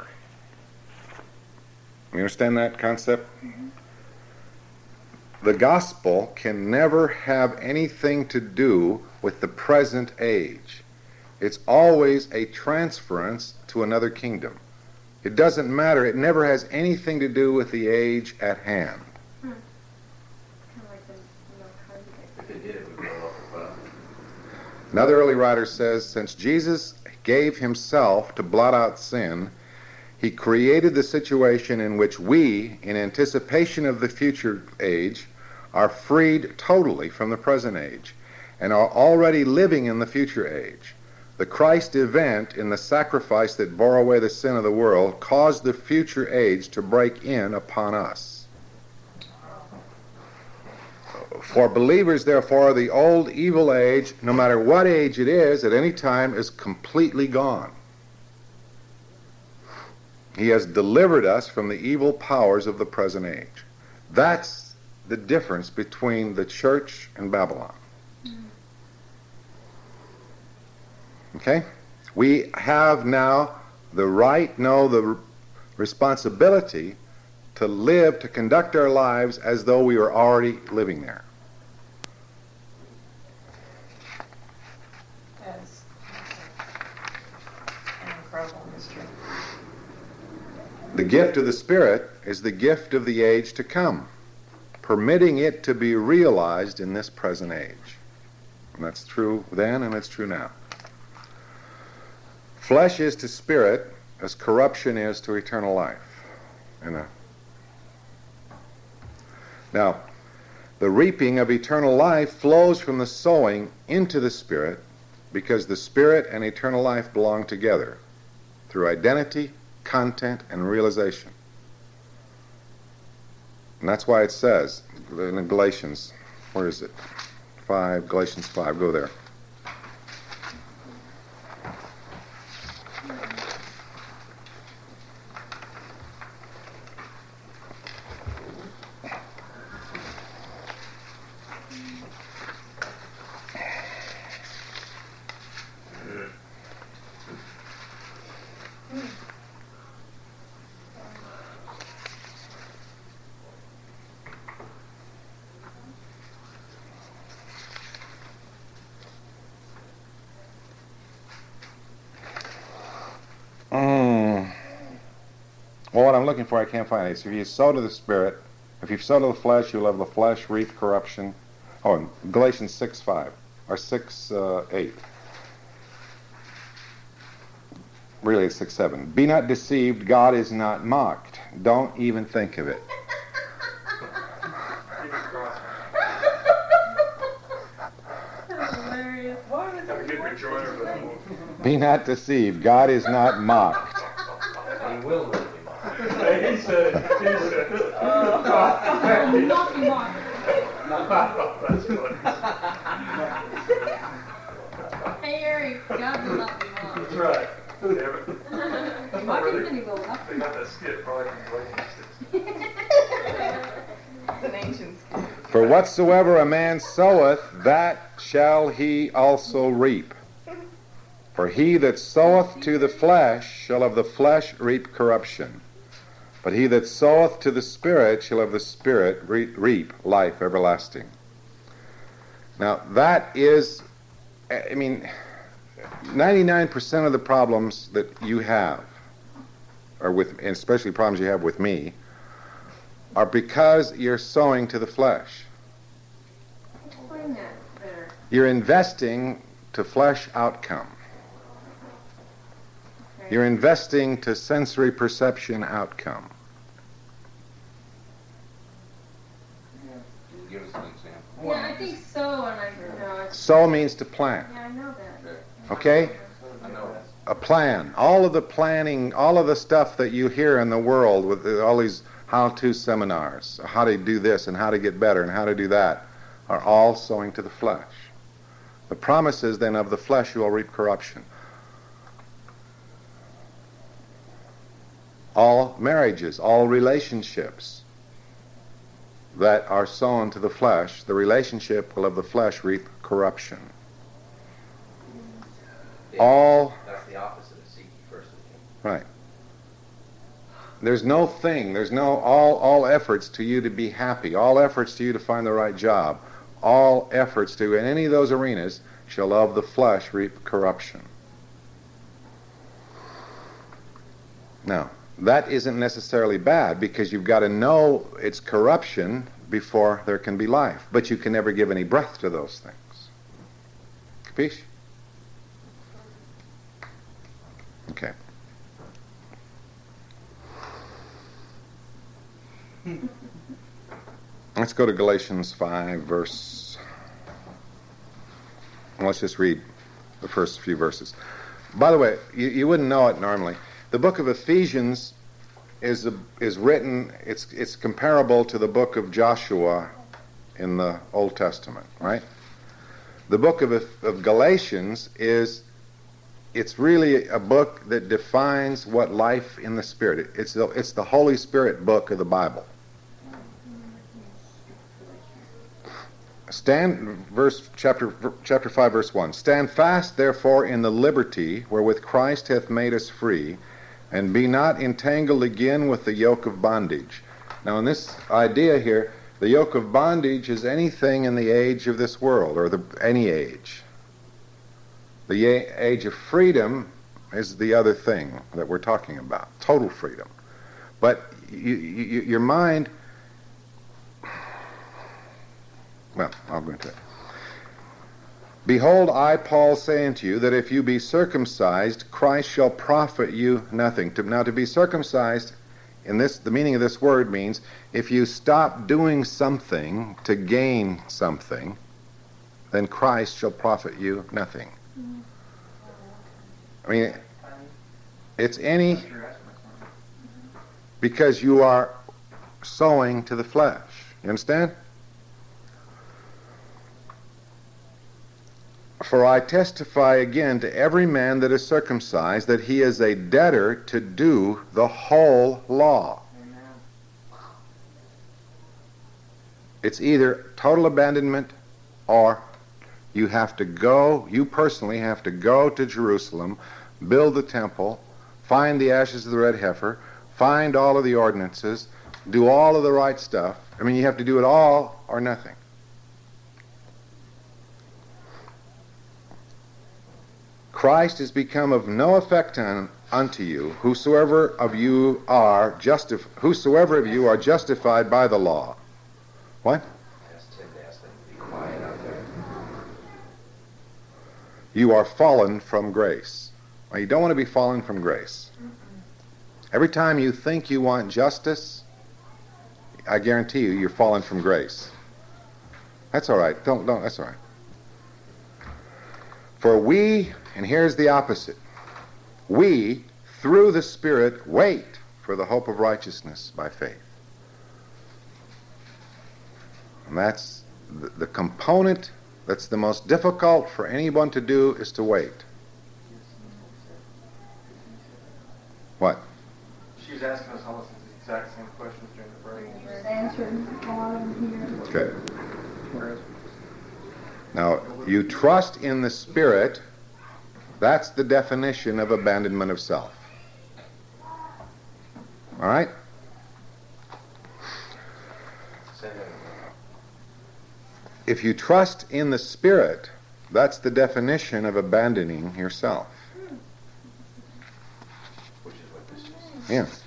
You understand that concept? Mm-hmm. The gospel can never have anything to do with the present age. It's always a transference to another kingdom. It doesn't matter. It never has anything to do with the age at hand. If it did, it would go off the cloud. Another early writer says, since Jesus gave himself to blot out sin, he created the situation in which we, in anticipation of the future age, are freed totally from the present age and are already living in the future age. The Christ event in the sacrifice that bore away the sin of the world caused the future age to break in upon us. For believers, therefore, the old evil age, no matter what age it is, at any time, is completely gone. He has delivered us from the evil powers of the present age. That's the difference between the church and Babylon. Okay? We have now the right, no, the responsibility to live, to conduct our lives as though we were already living there. That's an incredible history. The gift of the Spirit is the gift of the age to come, permitting it to be realized in this present age. And that's true then and it's true now. Flesh is to spirit as corruption is to eternal life. And, uh, now, the reaping of eternal life flows from the sowing into the Spirit because the Spirit and eternal life belong together through identity, content, and realization. And that's why it says in Galatians, where is it? five, Galatians five, go there. Mm. Well, what I'm looking for, I can't find it. So if you sow to the Spirit, if you sow to the flesh, you'll have the flesh reap corruption. Oh, Galatians six five, or six eight. Really, it's six seven. Be not deceived, God is not mocked. Don't even think of it. Hilarious. Why was it? Be not deceived, God is not mocked. He will not be mocked. He said, he said, Not be mocked. that's funny. Hey, Eric, God will not be mocked. That's right. Damn it. Mock him and he will not. They got that skit probably from Galatians six. It's an ancient skill. For whatsoever a man soweth, that shall he also reap. For he that soweth to the flesh shall of the flesh reap corruption, but he that soweth to the Spirit shall of the Spirit re- reap life everlasting. Now that is, I mean, ninety-nine percent of the problems that you have, or with, and especially problems you have with me, are because you're sowing to the flesh. Explain that better. You're investing to flesh outcome. Okay. You're investing to sensory perception outcome. Give us an example. Yeah, I think so, and I know it's. Sow means to plant, Yeah, I know that. okay? I know. A plan. All of the planning, all of the stuff that you hear in the world with the, all these how-to seminars, how to do this and how to get better and how to do that, are all sowing to the flesh. The promise is then of the flesh you will reap corruption. All marriages, all relationships that are sown to the flesh, the relationship will of the flesh reap corruption. All That's the opposite of seek ye first the kingdom. right. There's no thing, there's no all all efforts to you to be happy, all efforts to you to find the right job, all efforts to in any of those arenas shall of the flesh reap corruption. Now, that isn't necessarily bad because you've got to know it's corruption before there can be life, but you can never give any breath to those things. Capiche? Okay. Let's go to Galatians five, verse. Let's just read the first few verses. By the way, you, you wouldn't know it normally. The book of Ephesians is a, is written. It's it's comparable to the book of Joshua in the Old Testament, right? The book of of Galatians is. It's really a book that defines what life in the Spirit. It's the, it's the Holy Spirit book of the Bible. Stand, verse chapter chapter five, verse one. Stand fast, therefore, in the liberty wherewith Christ hath made us free, and be not entangled again with the yoke of bondage. Now, in this idea here, the yoke of bondage is anything in the age of this world, or the any age. The age of freedom is the other thing that we're talking about, total freedom. But you, you, your mind, well, I'll go into it. Behold, I, Paul, say unto you that if you be circumcised, Christ shall profit you nothing. To, now, to be circumcised, in this, the meaning of this word means if you stop doing something to gain something, then Christ shall profit you nothing. I mean, it's any, because you are sowing to the flesh. You understand? For I testify again to every man that is circumcised that he is a debtor to do the whole law. It's either total abandonment or you have to go, you personally have to go to Jerusalem, build the temple, find the ashes of the red heifer, find all of the ordinances, do all of the right stuff. I mean, you have to do it all or nothing. Christ is become of no effect on, unto you, whosoever of you are justif- whosoever of you are justified by the law. What? Ask Tim to ask them to be quiet out there. You are fallen from grace. Well, you don't want to be fallen from grace. Every time you think you want justice, I guarantee you, you're fallen from grace. That's all right. Don't, don't, that's all right. For we, and here's the opposite, we, through the Spirit, wait for the hope of righteousness by faith. And that's the, the component that's the most difficult for anyone to do is to wait. What? She was asking us almost the exact same questions during the break. Just answered a lot of them here. Okay. Now, you trust in the Spirit That's the definition of abandonment of self. All right? If you trust in the Spirit, that's the definition of abandoning yourself. Which is what this is. Yes.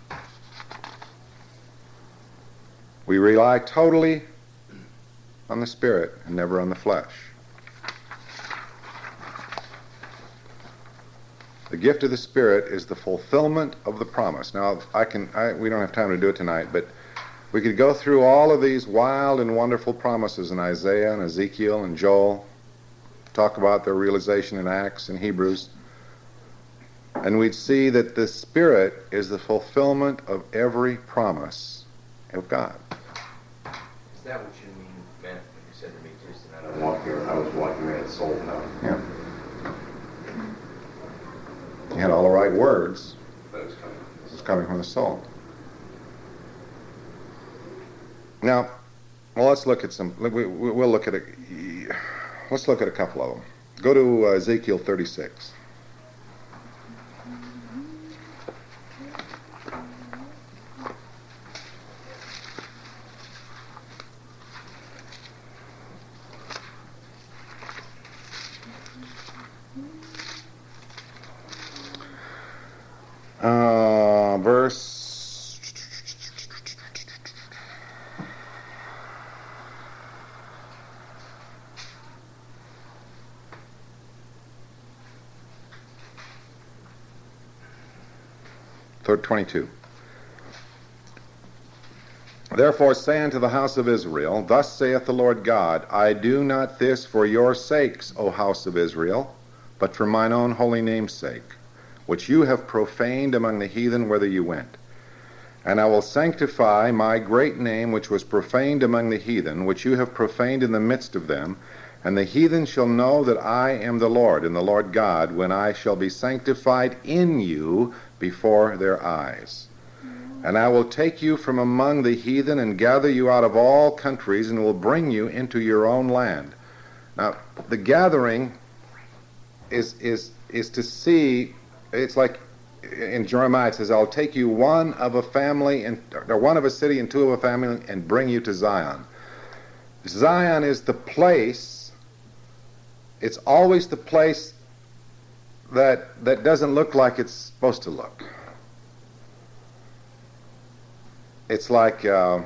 We rely totally on the Spirit and never on the flesh. The gift of the Spirit is the fulfillment of the promise. Now, I can. I, we don't have time to do it tonight, but we could go through all of these wild and wonderful promises in Isaiah and Ezekiel and Joel, talk about their realization in Acts and Hebrews, and we'd see that the Spirit is the fulfillment of every promise of God. Is that what you mean, man? You said to me Tuesday night, I was walking, I was walking around the soul now. Yeah. You had all the right words. But it was coming. It was coming from the soul. Now, well, let's look at some. We, we, we'll look at a. Let's look at a couple of them. Go to uh, Ezekiel thirty-six. Uh, verse twenty-two. Therefore say unto the house of Israel, thus saith the Lord God, I do not this for your sakes, O house of Israel, but for mine own holy name's sake, which you have profaned among the heathen whither you went. And I will sanctify my great name, which was profaned among the heathen, which you have profaned in the midst of them. And the heathen shall know that I am the Lord, and the Lord God, when I shall be sanctified in you before their eyes. And I will take you from among the heathen, and gather you out of all countries, and will bring you into your own land. Now, the gathering is is is to see. It's like in Jeremiah it says, I'll take you one of a family, and or one of a city and two of a family, and bring you to Zion. Zion is the place, it's always the place that that doesn't look like it's supposed to look. It's like, uh,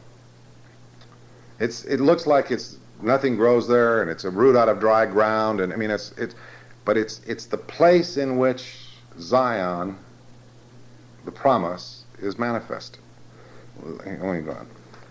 it's it looks like it's nothing grows there, and it's a root out of dry ground, and I mean, it's, it's but it's it's the place in which Zion, the promise, is manifested. Let me go on.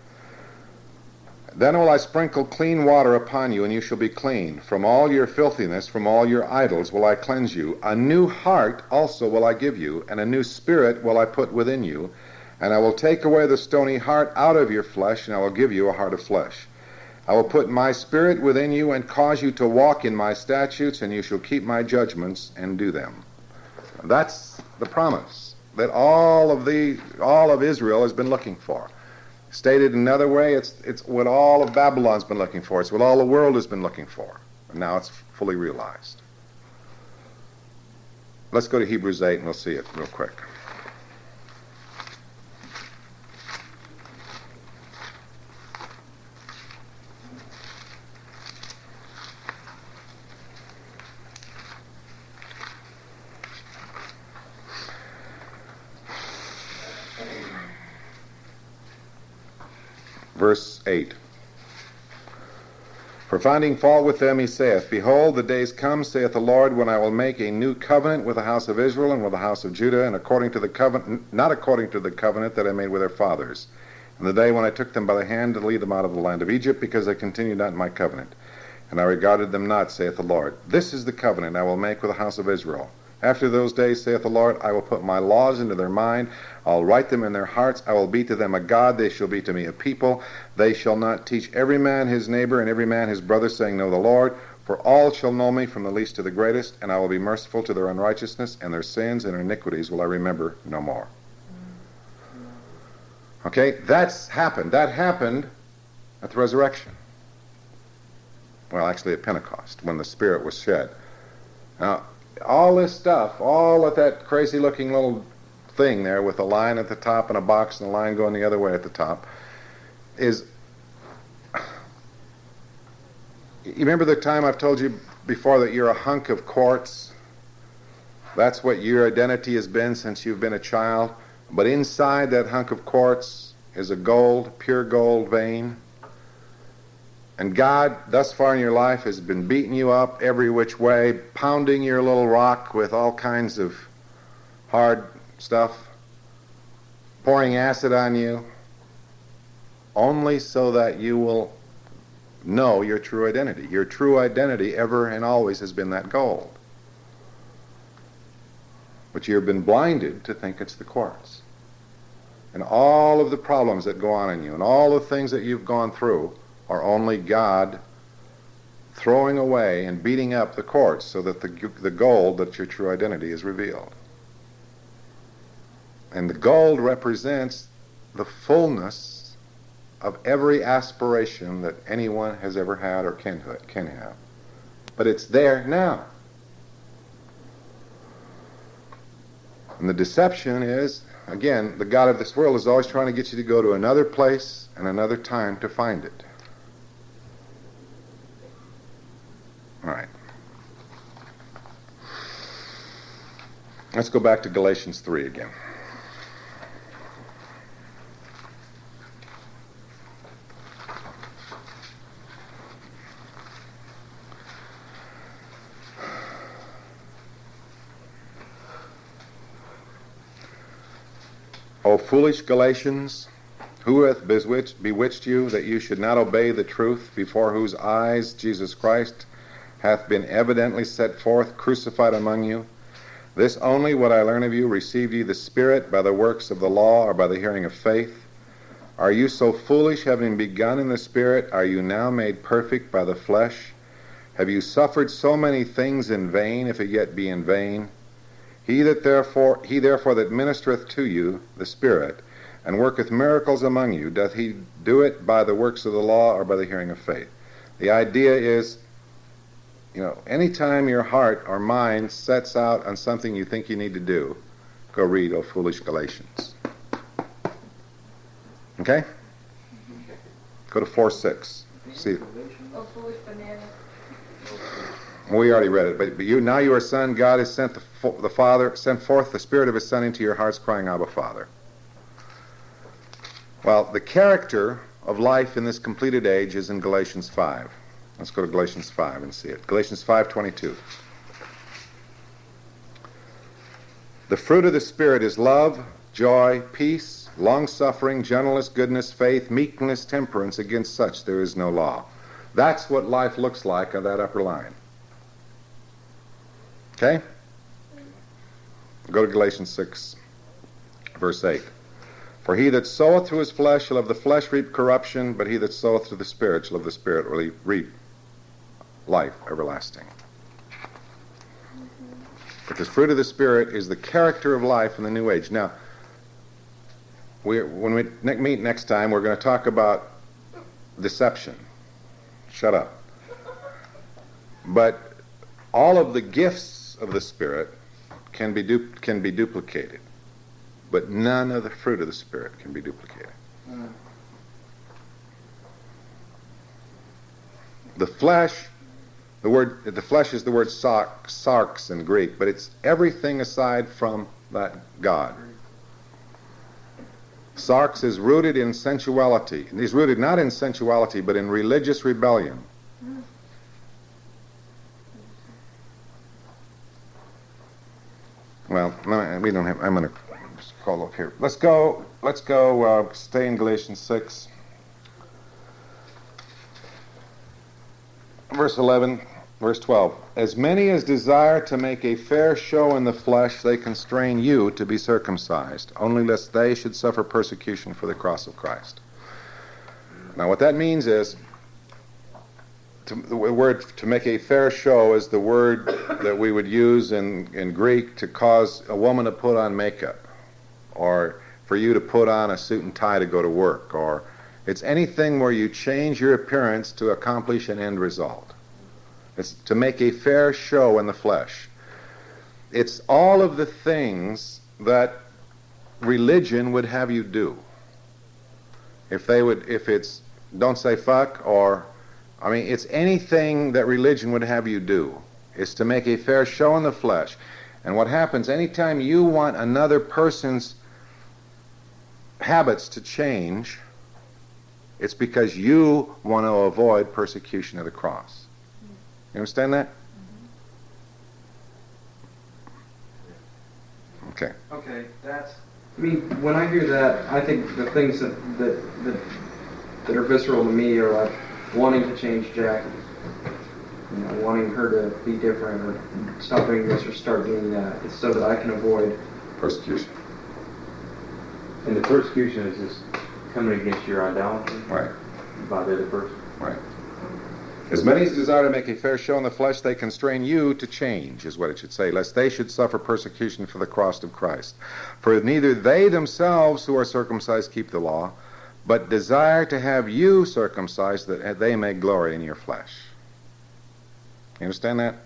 Then will I sprinkle clean water upon you, and you shall be clean. From all your filthiness, from all your idols will I cleanse you. A new heart also will I give you, and a new spirit will I put within you. And I will take away the stony heart out of your flesh, and I will give you a heart of flesh. I will put my spirit within you, and cause you to walk in my statutes, and you shall keep my judgments and do them. That's the promise that all of the all of Israel has been looking for. Stated another way, it's it's what all of Babylon's been looking for. It's what all the world has been looking for. And now it's fully realized. Let's go to Hebrews eight and we'll see it real quick. Verse eight. For finding fault with them he saith, Behold, the days come, saith the Lord, when I will make a new covenant with the house of Israel and with the house of Judah, and according to the covenant, not according to the covenant that I made with their fathers, and the day when I took them by the hand to lead them out of the land of Egypt, because they continued not in my covenant. And I regarded them not, saith the Lord. This is the covenant I will make with the house of Israel. After those days, saith the Lord, I will put my laws into their mind. I'll write them in their hearts. I will be to them a God. They shall be to me a people. They shall not teach every man his neighbor and every man his brother, saying, Know the Lord. For all shall know me, from the least to the greatest, and I will be merciful to their unrighteousness, and their sins and iniquities will I remember no more. Okay, that's happened. That happened at the resurrection. Well, actually at Pentecost, when the Spirit was shed. Now, all this stuff, all of that crazy looking little thing there with a line at the top and a box and a line going the other way at the top, is, you remember the time I've told you before that you're a hunk of quartz? That's what your identity has been since you've been a child. But inside that hunk of quartz is a gold, pure gold vein. And God, thus far in your life, has been beating you up every which way, pounding your little rock with all kinds of hard stuff, pouring acid on you, only so that you will know your true identity. Your true identity ever and always has been that gold. But you've been blinded to think it's the quartz. And all of the problems that go on in you and all the things that you've gone through are only God throwing away and beating up the quartz so that the, the gold, that's your true identity, is revealed. And the gold represents the fullness of every aspiration that anyone has ever had or can, can have. But it's there now. And the deception is, again, the God of this world is always trying to get you to go to another place and another time to find it. All right. Let's go back to Galatians three again. O foolish Galatians, who hath bewitched, bewitched you that you should not obey the truth, before whose eyes Jesus Christ hath been evidently set forth, crucified among you? This only would I learn of you, received ye the Spirit by the works of the law, or by the hearing of faith? Are you so foolish, having begun in the Spirit, are you now made perfect by the flesh? Have you suffered so many things in vain, if it yet be in vain? He that therefore he therefore that ministereth to you the Spirit, and worketh miracles among you, doth he do it by the works of the law, or by the hearing of faith? The idea is, you know, anytime your heart or mind sets out on something you think you need to do, go read, O foolish Galatians. Okay? Go to four six. See. Oh, foolish banana. We already read it, but, but you now you are son. God has sent the, the Father, sent forth the Spirit of His Son into your hearts, crying, Abba, Father. Well, the character of life in this completed age is in Galatians five. Let's go to Galatians five and see it. Galatians five twenty-two. The fruit of the Spirit is love, joy, peace, long-suffering, gentleness, goodness, faith, meekness, temperance. Against such there is no law. That's what life looks like on that upper line. Okay? Go to Galatians six, verse eight. For he that soweth to his flesh shall of the flesh reap corruption, but he that soweth to the Spirit shall of the Spirit reap life everlasting. Because fruit of the Spirit is the character of life in the new age. Now, we, when we ne- meet next time, we're going to talk about deception. Shut up. But all of the gifts of the Spirit can be du- can be duplicated, but none of the fruit of the Spirit can be duplicated. Mm. The flesh, the word the flesh is the word sarx, sarx in Greek, but it's everything aside from that God. Sarx is rooted in sensuality. And he's rooted not in sensuality, but in religious rebellion. Well, no, we don't have. I'm going to call up here. Let's go. Let's go. Uh, stay in Galatians six, verse eleven, verse twelve. As many as desire to make a fair show in the flesh, they constrain you to be circumcised, only lest they should suffer persecution for the cross of Christ. Now, what that means is, to, the word to make a fair show is the word that we would use in, in Greek to cause a woman to put on makeup, or for you to put on a suit and tie to go to work, or it's anything where you change your appearance to accomplish an end result. It's to make a fair show in the flesh. it's all of the things that religion would have you do. If they would, if it's don't say fuck, or, I mean, it's anything that religion would have you do. It's to make a fair show in the flesh. And what happens anytime you want another person's habits to change, it's because you want to avoid persecution of the cross. You understand that? Okay. Okay, that's. I mean, when I hear that, I think the things that that that, that are visceral to me are like wanting to change Jackie, you know, wanting her to be different or stop doing this or start doing that. It's so that I can avoid Persecution. And the persecution is just coming against your idolatry Right. by the other person. Right. As many as desire to make a fair show in the flesh, they constrain you to change, is what it should say, lest they should suffer persecution for the cross of Christ. For neither they themselves who are circumcised keep the law, but desire to have you circumcised, that they may glory in your flesh. You understand that?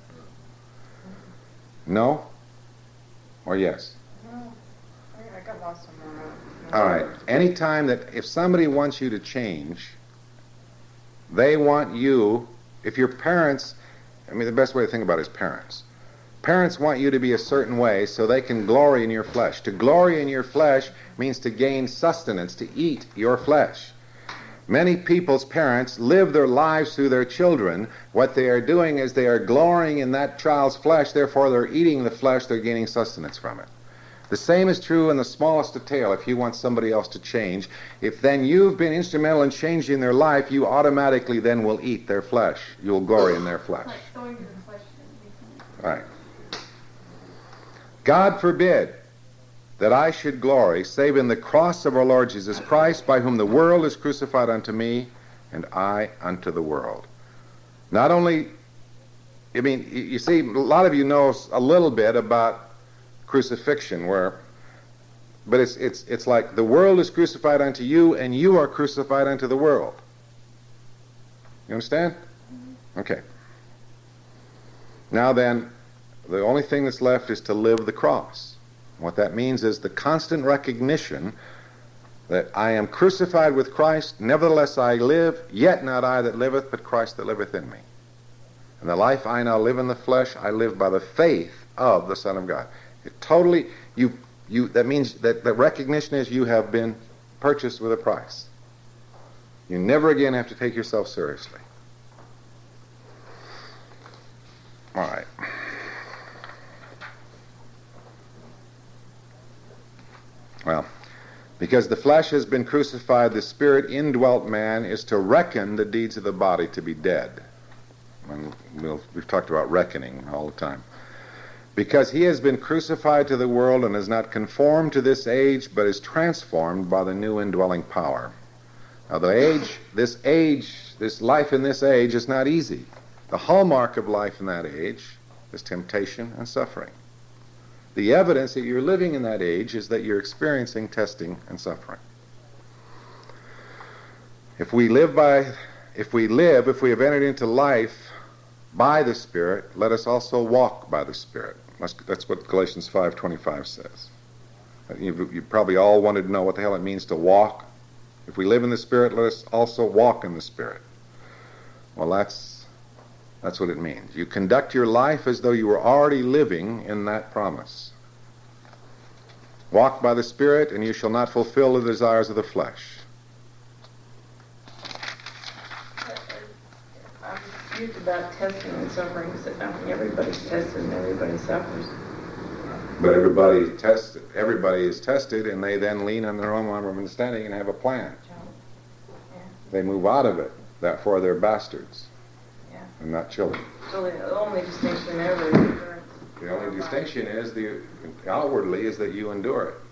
No? Or yes? No, I got lost somewhere. All right. Anytime that if somebody wants you to change, they want you, if your parents, I mean, the best way to think about it is parents. Parents want you to be a certain way so they can glory in your flesh. To glory in your flesh means to gain sustenance, to eat your flesh. Many people's parents live their lives through their children. What they are doing is they are glorying in that child's flesh, therefore they're eating the flesh, they're gaining sustenance from it. The same is true in the smallest detail. If you want somebody else to change, if then you've been instrumental in changing their life, you automatically then will eat their flesh. You'll glory in their flesh. Like going to the flesh and Right. God forbid that I should glory save in the cross of our Lord Jesus Christ, by whom the world is crucified unto me, and I unto the world. Not only, I mean, you see, a lot of you know a little bit about crucifixion, where, but it's it's it's like the world is crucified unto you, and you are crucified unto the world. You understand? Okay. Now then, the only thing that's left is to live the cross. What that means is the constant recognition that I am crucified with Christ, nevertheless I live, yet not I that liveth, but Christ that liveth in me. And the life I now live in the flesh, I live by the faith of the Son of God. It totally, you, you. That means that the recognition is you have been purchased with a price. You never again have to take yourself seriously. All right. Well, because the flesh has been crucified, the spirit indwelt man is to reckon the deeds of the body to be dead. And we'll, we've talked about reckoning all the time. Because he has been crucified to the world and is not conformed to this age, but is transformed by the new indwelling power. Now the age, this age, this life in this age is not easy. The hallmark of life in that age is temptation and suffering. The evidence that you're living in that age is that you're experiencing testing and suffering. If we live by, if we live, if we have entered into life by the Spirit, let us also walk by the Spirit. That's, that's what Galatians five twenty-five says. You, you probably all wanted to know what the hell it means to walk. If we live in the Spirit, let us also walk in the Spirit. Well, that's That's what it means. You conduct your life as though you were already living in that promise. Walk by the Spirit, and you shall not fulfill the desires of the flesh. I'm confused about testing and suffering. I don't think everybody's tested and everybody suffers. But everybody tested. Everybody is tested, and they then lean on their own arm of understanding and have a plan. Yeah. They move out of it. Therefore, they're bastards. And not children. So the only distinction ever is endurance. The only distinction is the outwardly is that you endure it.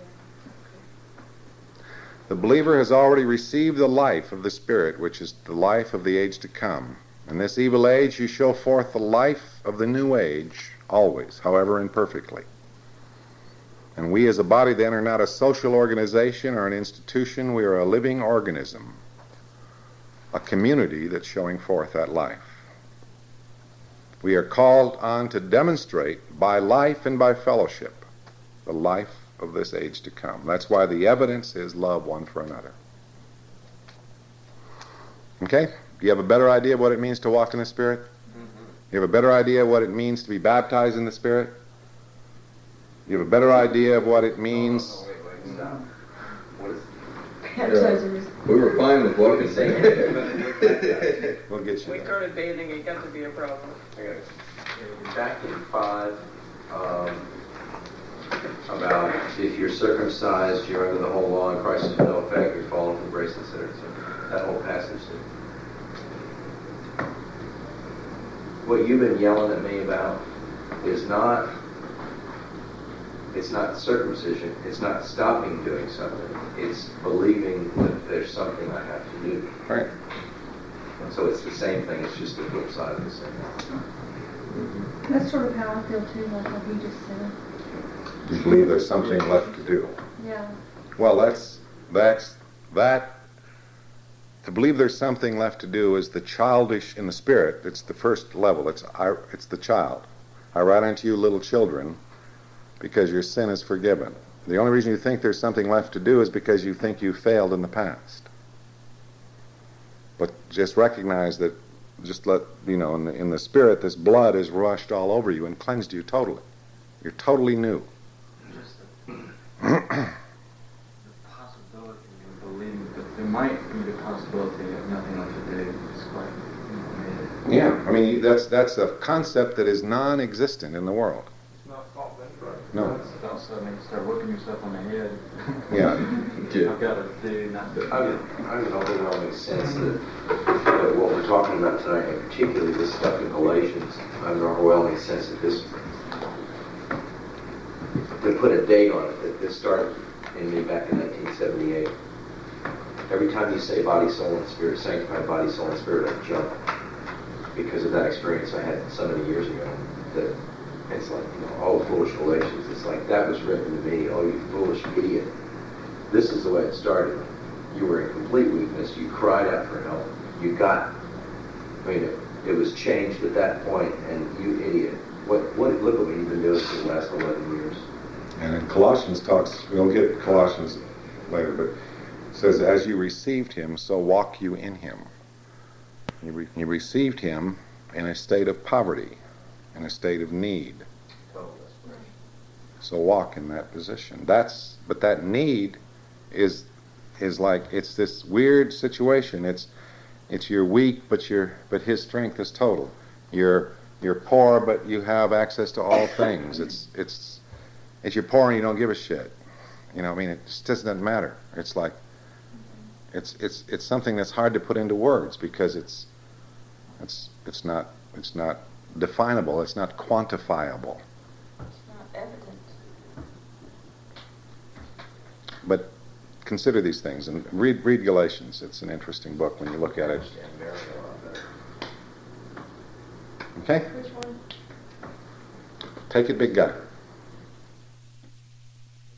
The believer has already received the life of the Spirit, which is the life of the age to come. In this evil age you show forth the life of the new age, always, however imperfectly. And we as a body then are not a social organization or an institution, we are a living organism, a community that's showing forth that life. We are called on to demonstrate by life and by fellowship the life of this age to come. That's why the evidence is love one for another. Okay? Do you have a better idea of what it means to walk in the Spirit? Mm-hmm. You have a better idea of what it means to be baptized in the Spirit? You have a better idea of what it means... Oh, no, wait, wait, stop. What is Yeah. We were fine with walking. We'll get you We there. started bathing, it got to be a problem. Okay. Back in five, um, about if you're circumcised, you're under the whole law, and Christ is no effect, you're fallen from grace, et cetera, et cetera. That whole passage. What you've been yelling at me about is not, it's not circumcision, it's not stopping doing something, it's believing that there's something I have to do. Right. And so it's the same thing, it's just the flip side of the same thing. That's sort of how I feel too, like what he just said. You believe there's something left to do. Yeah. Well, that's, that's, that, to believe there's something left to do is the childish in the Spirit. It's the first level. It's, I, it's the child. I write unto you little children because your sin is forgiven. The only reason you think there's something left to do is because you think you failed in the past. But just recognize that, just let, you know, in the, in the Spirit, this blood is rushed all over you and cleansed you totally. You're totally new. Just the, the possibility of believing that there might be the possibility of nothing left to do is quite, you know, Yeah, I mean, that's, that's a concept that is non-existent in the world. It's not fault then, right? No. it's also, I mean, start working yourself on the head. Yeah. I've got to do, not do. I would, I would overwhelming sense that, that what we're talking about tonight, and particularly this stuff in Galatians, I have an overwhelming sense that this, to put a date on it, that this started in me back in nineteen seventy-eight. Every time you say body, soul, and spirit, sanctified body, soul, and spirit, I jump because of that experience I had so many years ago. That it's like, you know, oh, foolish Galatians. It's like, that was written to me, oh, you foolish idiot. This is the way it started. You were in complete weakness. You cried out for help. You got, I mean, it, it was changed at that point, and you idiot. What, what, look what we've been doing for the last eleven years. And in Colossians talks, we'll get Colossians later, but it says, as you received him, so walk you in him. You, re, you received him in a state of poverty, in a state of need. So walk in that position. That's, but that need is is like, it's this weird situation. It's it's you're weak, but you're but his strength is total. You're you're poor, but you have access to all things. It's it's it's you're poor and you don't give a shit. You know, I mean, it just doesn't matter. It's like it's it's it's something that's hard to put into words because it's it's it's not it's not definable. It's not quantifiable. It's not evident. But consider these things and read read Galatians. It's an interesting book when you look at it. Okay? Which one? Take it, big guy.